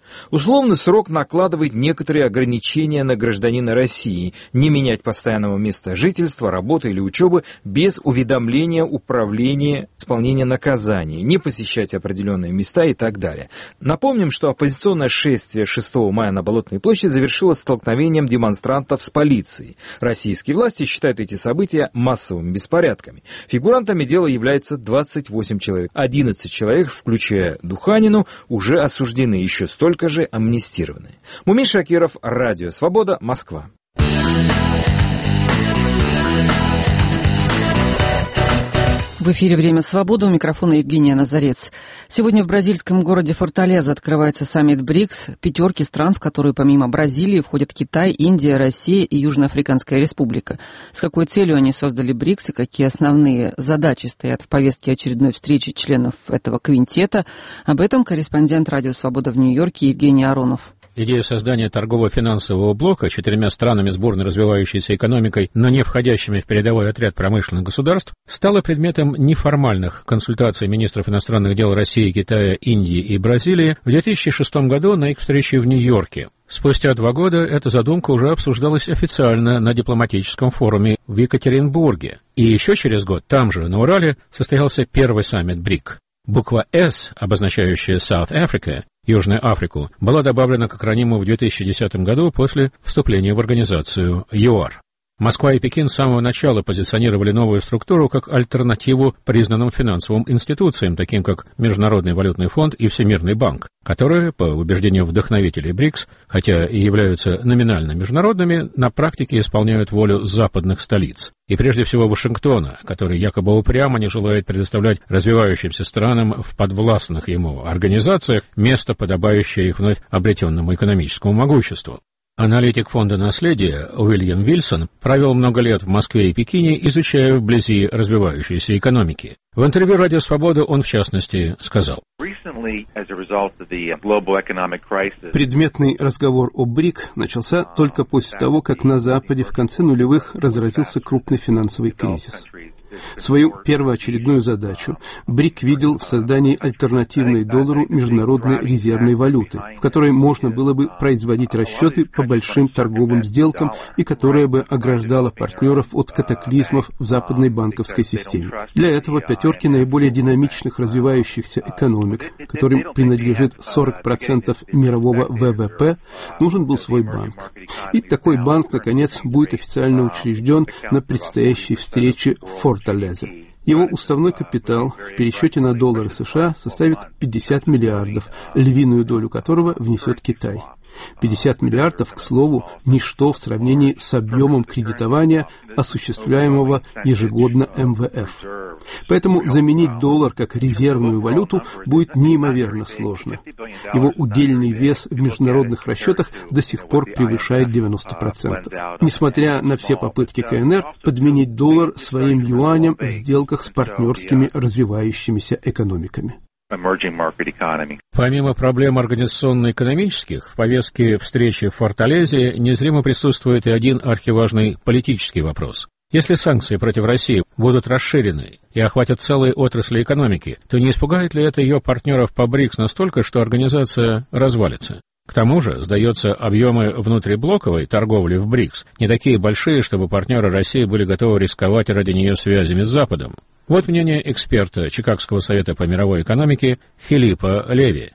Условный срок накладывает некоторые ограничения на гражданина России: не менять постоянного места жительства, работы или учебы без уведомления управления исполнения наказания, не посещать определенные места и так далее. Напомним, что оппозиционное шествие шестого мая на Болотной площади завершилось столкновением демонстрантов с полицией. Российские власти считают эти события массовыми беспорядками. Фигурантами дела являются двадцать восемь человек. одиннадцать человек, включая Духанину, уже осуждены, еще столько же амнистированы. Мумин Шакиров, Радио Свобода, Москва. В эфире «Время свободы», у микрофона Евгения Назарец. Сегодня в бразильском городе Форталеза открывается саммит БРИКС, пятерки стран, в которые помимо Бразилии входят Китай, Индия, Россия и Южноафриканская республика. С какой целью они создали БРИКС и какие основные задачи стоят в повестке очередной встречи членов этого квинтета, об этом корреспондент «Радио Свобода» в Нью-Йорке Евгений Аронов. Идея создания торгово-финансового блока четырьмя странами с бурно развивающейся экономикой, но не входящими в передовой отряд промышленных государств, стала предметом неформальных консультаций министров иностранных дел России, Китая, Индии и Бразилии в две тысячи шестом году на их встрече в Нью-Йорке. Спустя два года эта задумка уже обсуждалась официально на дипломатическом форуме в Екатеринбурге. И еще через год там же, на Урале, состоялся первый саммит БРИК. Буква «С», обозначающая South Africa, Южную Африку, была добавлена к акрониму в две тысячи десятом году после вступления в организацию ЮАР. Москва и Пекин с самого начала позиционировали новую структуру как альтернативу признанным финансовым институциям, таким как Международный валютный фонд и Всемирный банк, которые, по убеждению вдохновителей БРИКС, хотя и являются номинально международными, на практике исполняют волю западных столиц. И прежде всего Вашингтона, который якобы упрямо не желает предоставлять развивающимся странам в подвластных ему организациях место, подобающее их вновь обретенному экономическому могуществу. Аналитик фонда наследия Уильям Вильсон провел много лет в Москве и Пекине, изучая вблизи развивающиеся экономики. В интервью «Радио Свобода» он, в частности, сказал: предметный разговор о БРИК начался только после того, как на Западе в конце нулевых разразился крупный финансовый кризис. Свою первоочередную задачу БРИК видел в создании альтернативной доллару международной резервной валюты, в которой можно было бы производить расчеты по большим торговым сделкам и которая бы ограждала партнеров от катаклизмов в западной банковской системе. Для этого пятерки наиболее динамичных развивающихся экономик, которым принадлежит сорок процентов мирового ВВП, нужен был свой банк. И такой банк, наконец, будет официально учрежден на предстоящей встрече в Форталезе. Его уставной капитал в пересчете на доллары США составит пятьдесят миллиардов, львиную долю которого внесет Китай. пятьдесят миллиардов, к слову, ничто в сравнении с объемом кредитования, осуществляемого ежегодно эм вэ эф. Поэтому заменить доллар как резервную валюту будет неимоверно сложно. Его удельный вес в международных расчетах до сих пор превышает девяносто процентов. Несмотря на все попытки ка эн эр подменить доллар своим юанем в сделках с партнерскими развивающимися экономиками. Помимо проблем организационно-экономических, в повестке встречи в Форталезе незримо присутствует и один архиважный политический вопрос. Если санкции против России будут расширены и охватят целые отрасли экономики, то не испугает ли это ее партнеров по БРИКС настолько, что организация развалится? К тому же, сдается, объемы внутриблоковой торговли в БРИКС не такие большие, чтобы партнеры России были готовы рисковать ради нее связями с Западом. Вот мнение эксперта Чикагского совета по мировой экономике Филиппа Леви.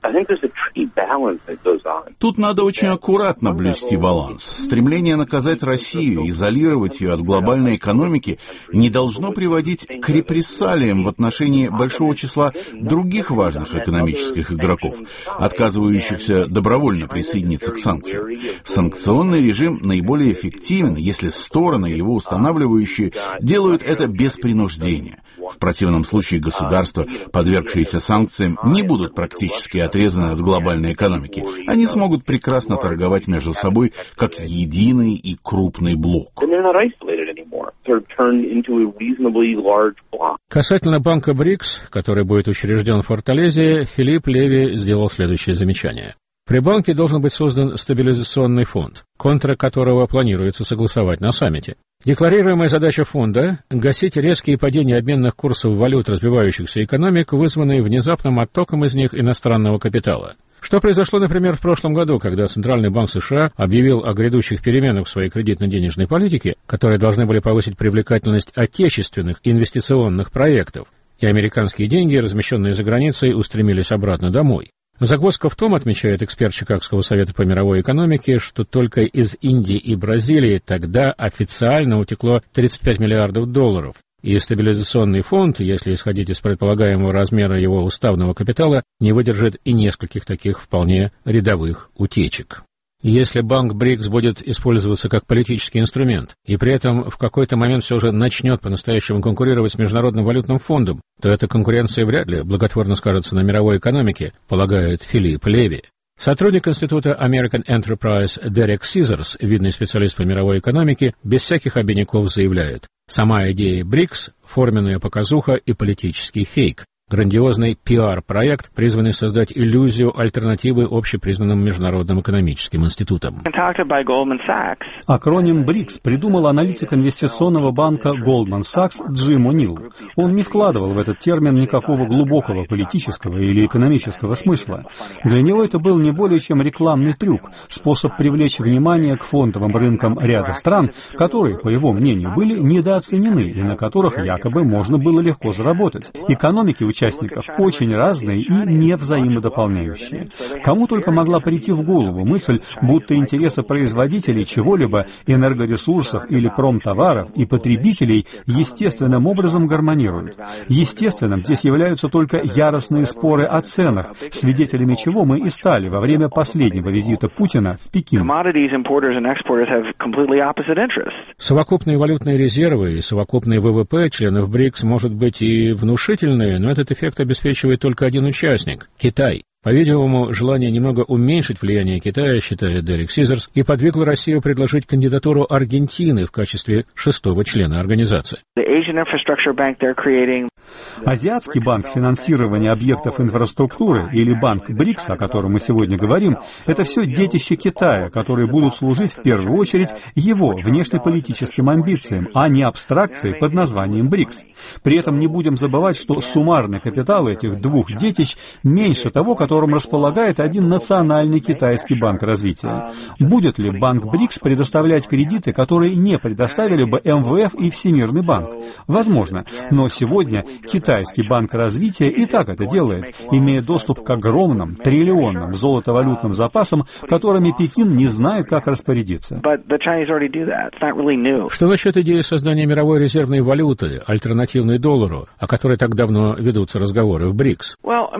Тут надо очень аккуратно блюсти баланс. Стремление наказать Россию, изолировать ее от глобальной экономики не должно приводить к репрессалиям в отношении большого числа других важных экономических игроков, отказывающихся добровольно присоединиться к санкциям. Санкционный режим наиболее эффективен, если стороны, его устанавливающие, делают это без принуждения. В противном случае государства, подвергшиеся санкциям, не будут практически отрезаны от глобальной экономики. Они смогут прекрасно торговать между собой как единый и крупный блок. Касательно банка БРИКС, который будет учрежден в Форталезе, Филипп Леви сделал следующее замечание. При банке должен быть создан стабилизационный фонд, контракт которого планируется согласовать на саммите. Декларируемая задача фонда – гасить резкие падения обменных курсов валют развивающихся экономик, вызванные внезапным оттоком из них иностранного капитала. Что произошло, например, в прошлом году, когда Центральный банк США объявил о грядущих переменах в своей кредитно-денежной политике, которые должны были повысить привлекательность отечественных инвестиционных проектов, и американские деньги, размещенные за границей, устремились обратно домой. Загвоздка в том, отмечает эксперт Чикагского совета по мировой экономике, что только из Индии и Бразилии тогда официально утекло тридцать пять миллиардов долларов. И стабилизационный фонд, если исходить из предполагаемого размера его уставного капитала, не выдержит и нескольких таких вполне рядовых утечек. Если банк БРИКС будет использоваться как политический инструмент, и при этом в какой-то момент все же начнет по-настоящему конкурировать с Международным валютным фондом, то эта конкуренция вряд ли благотворно скажется на мировой экономике, полагает Филипп Леви. Сотрудник Института American Enterprise Дерек Сизерс, видный специалист по мировой экономике, без всяких обиняков заявляет: сама идея БРИКС – форменная показуха и политический фейк. Грандиозный пиар-проект, призванный создать иллюзию альтернативы общепризнанным международным экономическим институтам. Акроним БРИКС придумал аналитик инвестиционного банка Goldman Sachs Джим О'Нил. Он не вкладывал в этот термин никакого глубокого политического или экономического смысла. Для него это был не более чем рекламный трюк, способ привлечь внимание к фондовым рынкам ряда стран, которые, по его мнению, были недооценены и на которых якобы можно было легко заработать. Экономики участников очень разные и не взаимодополняющие. Кому только могла прийти в голову мысль, будто интересы производителей чего-либо, энергоресурсов или промтоваров и потребителей естественным образом гармонируют. Естественным здесь являются только яростные споры о ценах, свидетелями чего мы и стали во время последнего визита Путина в Пекин. Совокупные валютные резервы и совокупные ВВП членов БРИКС может быть и внушительные, но этот эффект обеспечивает только один участник – Китай. По-видимому, желание немного уменьшить влияние Китая, считает Дерек Сизерс, и подвигло Россию предложить кандидатуру Аргентины в качестве шестого члена организации. Азиатский банк финансирования объектов инфраструктуры или банк БРИКС, о котором мы сегодня говорим, это все детище Китая, которые будут служить в первую очередь его внешнеполитическим амбициям, а не абстракции под названием БРИКС. При этом не будем забывать, что суммарный капитал этих двух детищ меньше того, который которым располагает один национальный китайский банк развития. Будет ли банк БРИКС предоставлять кредиты, которые не предоставили бы эм вэ эф и Всемирный банк? Возможно, но сегодня китайский банк развития и так это делает, имея доступ к огромным, триллионным золотовалютным запасам, которыми Пекин не знает, как распорядиться. Что насчет идеи создания мировой резервной валюты, альтернативной доллару, о которой так давно ведутся разговоры в БРИКС?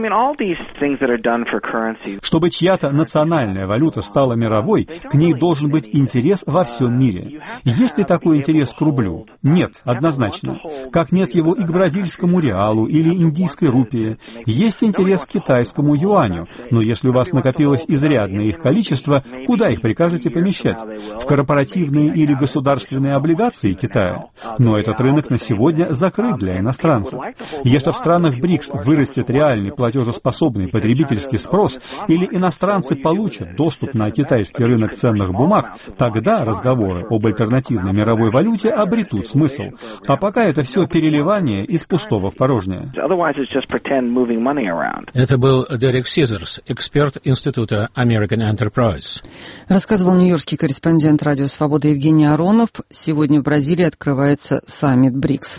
Чтобы чья-то национальная валюта стала мировой, к ней должен быть интерес во всем мире. Есть ли такой интерес к рублю? Нет, однозначно. Как нет его и к бразильскому реалу или индийской рупии. Есть интерес к китайскому юаню, но если у вас накопилось изрядное их количество, куда их прикажете помещать? В корпоративные или государственные облигации Китая? Но этот рынок на сегодня закрыт для иностранцев. Если в странах БРИКС вырастет реальный платежеспособный потребительский спрос, или иностранцы получат доступ на китайский рынок ценных бумаг, тогда разговоры об альтернативной мировой валюте обретут смысл. А пока это все переливание из пустого в порожнее. Это был Дерек Сизерс, эксперт Института American Enterprise. Рассказывал нью-йоркский корреспондент Радио Свобода Евгений Аронов. Сегодня в Бразилии открывается саммит БРИКС.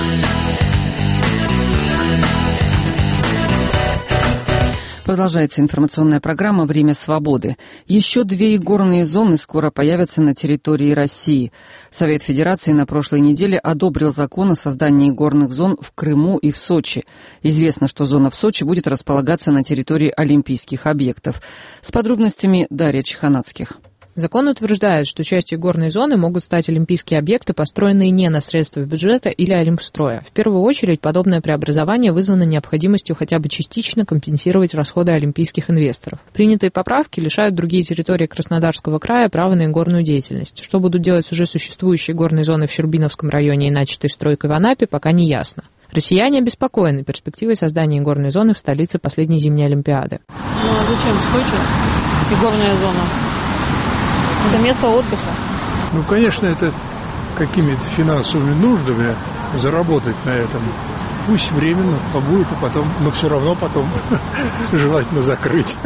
Продолжается информационная программа «Время свободы». Еще две игорные зоны скоро появятся на территории России. Совет Федерации на прошлой неделе одобрил закон о создании игорных зон в Крыму и в Сочи. Известно, что зона в Сочи будет располагаться на территории олимпийских объектов. С подробностями Дарья Чеханацких. Закон утверждает, что частью горной зоны могут стать олимпийские объекты, построенные не на средства бюджета или Олимпстроя. В первую очередь, подобное преобразование вызвано необходимостью хотя бы частично компенсировать расходы олимпийских инвесторов. Принятые поправки лишают другие территории Краснодарского края права на игорную деятельность. Что будут делать с уже существующей горной зоной в Щербиновском районе и начатой стройкой в Анапе, пока не ясно. Россияне обеспокоены перспективой создания игорной зоны в столице последней зимней Олимпиады. Ну а зачем в Сочи игорная зона? Это место отдыха. Ну, конечно, это какими-то финансовыми нуждами заработать на этом пусть временно побудет, а потом, но все равно потом желательно закрыть.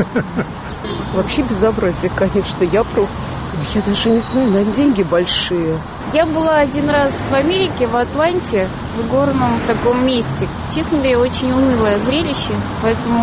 Вообще безобразие, конечно, я против. Я даже не знаю, на деньги большие. Я была один раз в Америке, в Атланте, в горном таком месте. Честно говоря, очень унылое зрелище, поэтому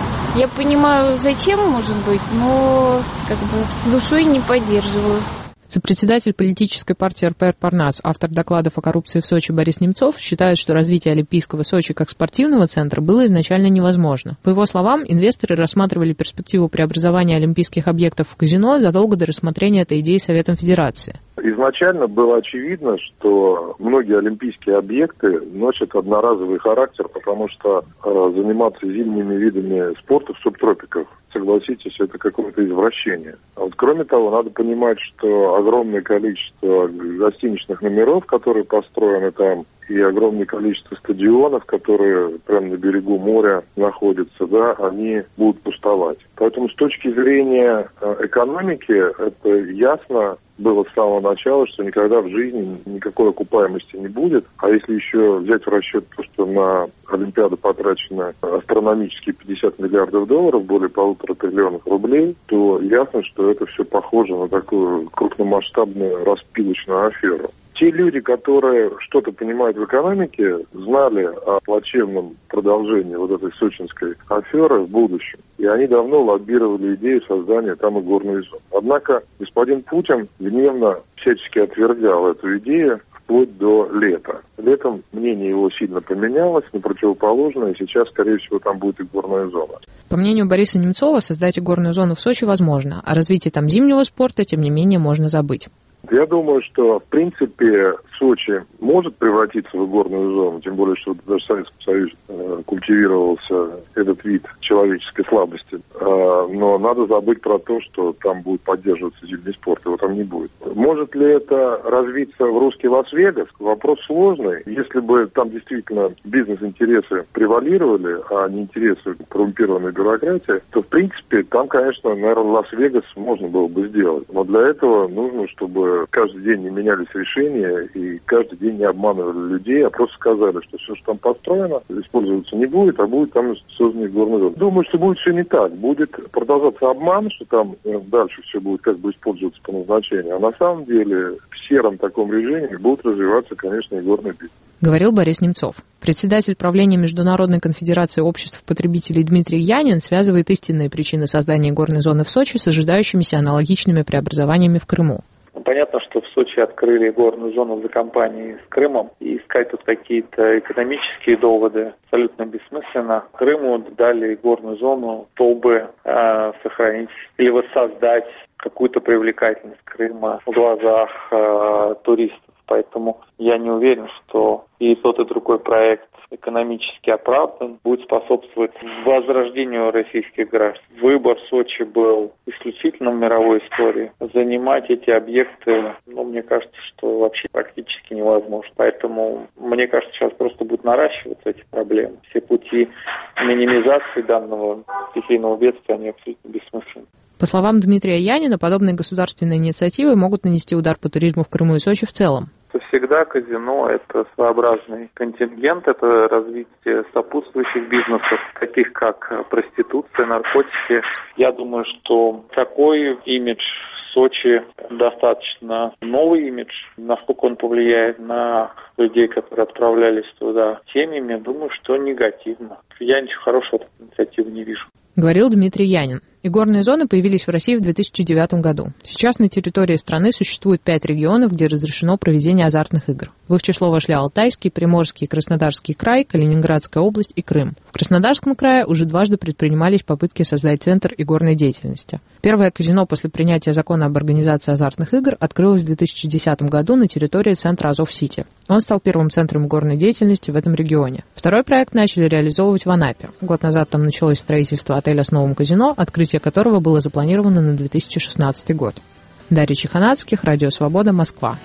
я понимаю, зачем, может быть, но как бы душой не поддерживаю. Сопредседатель политической партии эр пэ эр Парнас, автор докладов о коррупции в Сочи Борис Немцов, считает, что развитие Олимпийского Сочи как спортивного центра было изначально невозможно. По его словам, инвесторы рассматривали перспективу преобразования олимпийских объектов в казино задолго до рассмотрения этой идеи Советом Федерации. Изначально было очевидно, что многие олимпийские объекты носят одноразовый характер, потому что э, заниматься зимними видами спорта в субтропиках, согласитесь, это какое-то извращение. А вот кроме того, надо понимать, что огромное количество гостиничных номеров, которые построены там, и огромное количество стадионов, которые прямо на берегу моря находятся, да, они будут пустовать. Поэтому с точки зрения экономики это ясно было с самого начала, что никогда в жизни никакой окупаемости не будет. А если еще взять в расчет то, что на Олимпиаду потрачено астрономические пятьдесят миллиардов долларов, более полутора триллионов рублей, то ясно, что это все похоже на такую крупномасштабную распилочную аферу. Те люди, которые что-то понимают в экономике, знали о плачевном продолжении вот этой сочинской аферы в будущем. И они давно лоббировали идею создания там игорной зоны. Однако господин Путин гневно всячески отвергал эту идею вплоть до лета. Летом мнение его сильно поменялось на противоположное, и сейчас, скорее всего, там будет игорная зона. По мнению Бориса Немцова, создать игорную зону в Сочи возможно, а развитие там зимнего спорта, тем не менее, можно забыть. Я думаю, что, в принципе, Сочи может превратиться в игорную зону, тем более, что даже в Советском Союзе э, культивировался этот вид человеческой слабости. Э, но надо забыть про то, что там будет поддерживаться зимний спорт, его там не будет. Может ли это развиться в русский Лас-Вегас? Вопрос сложный. Если бы там действительно бизнес-интересы превалировали, а не интересы коррумпированной бюрократии, то, в принципе, там, конечно, наверное, Лас-Вегас можно было бы сделать. Но для этого нужно, чтобы каждый день не менялись решения и каждый день не обманывали людей, а просто сказали, что все, что там построено, использоваться не будет, а будет там создана игорная зона. Думаю, что будет все не так. Будет продолжаться обман, что там дальше все будет как бы использоваться по назначению. А на самом деле в сером таком режиме будут развиваться, конечно, игорный бизнес. Говорил Борис Немцов. Председатель правления Международной конфедерации обществ потребителей Дмитрий Янин связывает истинные причины создания игорной зоны в Сочи с ожидающимися аналогичными преобразованиями в Крыму. Понятно, что в Сочи открыли игорную зону за компанией с Крымом, и искать тут какие-то экономические доводы абсолютно бессмысленно. Крыму дали игорную зону, чтобы э, сохранить или воссоздать какую-то привлекательность Крыма в глазах э, туристов. Поэтому я не уверен, что и тот, и другой проект экономически оправдан, будет способствовать возрождению российских граждан. Выбор Сочи был исключительно в мировой истории. Занимать эти объекты, ну, мне кажется, что вообще практически невозможно. Поэтому, мне кажется, сейчас просто будут наращиваться эти проблемы. Все пути минимизации данного стихийного бедствия, они абсолютно бессмысленны. По словам Дмитрия Янина, подобные государственные инициативы могут нанести удар по туризму в Крыму и Сочи в целом. Всегда казино – это своеобразный контингент, это развитие сопутствующих бизнесов, таких как проституция, наркотики. Я думаю, что такой имидж Сочи достаточно новый имидж. Насколько он повлияет на людей, которые отправлялись туда семьями, думаю, что негативно. Я ничего хорошего от этой инициативы не вижу. Говорил Дмитрий Янин. Игорные зоны появились в России в две тысячи девятом году. Сейчас на территории страны существует пять регионов, где разрешено проведение азартных игр. В их число вошли Алтайский, Приморский, Краснодарский край, Калининградская область и Крым. В Краснодарском крае уже дважды предпринимались попытки создать центр игорной деятельности. Первое казино после принятия закона об организации азартных игр открылось в две тысячи десятом году на территории центра Азов-Сити. Он стал первым центром игорной деятельности в этом регионе. Второй проект начали реализовывать в Анапе. Год назад там началось строительство отеля с новым казино, открытие которого было запланировано на две тысячи шестнадцатый год. Дарья Чеханацких, Радио Свобода, Москва.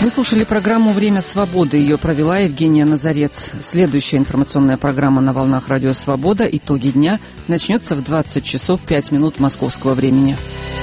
Вы слушали программу «Время свободы». Ее провела Евгения Назарец. Следующая информационная программа на волнах Радио Свобода «Итоги дня» начнется в двадцать часов пять минут московского времени.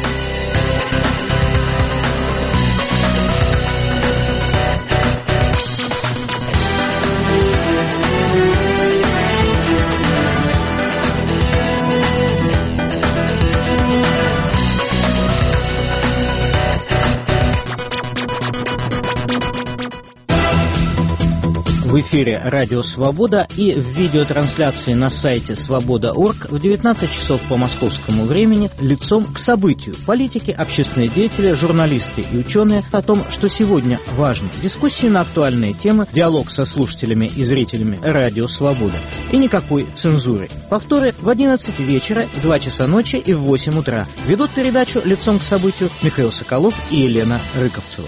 В эфире «Радио Свобода» и в видеотрансляции на сайте свобода точка орг в девятнадцать часов по московскому времени лицом к событию. Политики, общественные деятели, журналисты и ученые о том, что сегодня важно. Дискуссии на актуальные темы, диалог со слушателями и зрителями «Радио Свобода». И никакой цензуры. Повторы в одиннадцать вечера, в два часа ночи и в восемь утра. Ведут передачу лицом к событию Михаил Соколов и Елена Рыковцева.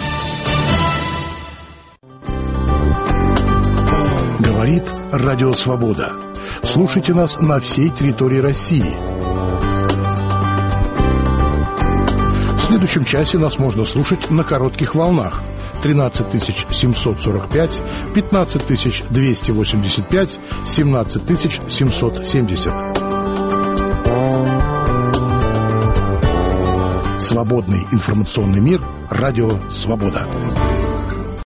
Говорит Радио Свобода. Слушайте нас на всей территории России. В следующем часе нас можно слушать на коротких волнах. тринадцать тысяч семьсот сорок пять, пятнадцать тысяч двести восемьдесят пять, семнадцать тысяч семьсот семьдесят. Свободный информационный мир. Радио Свобода.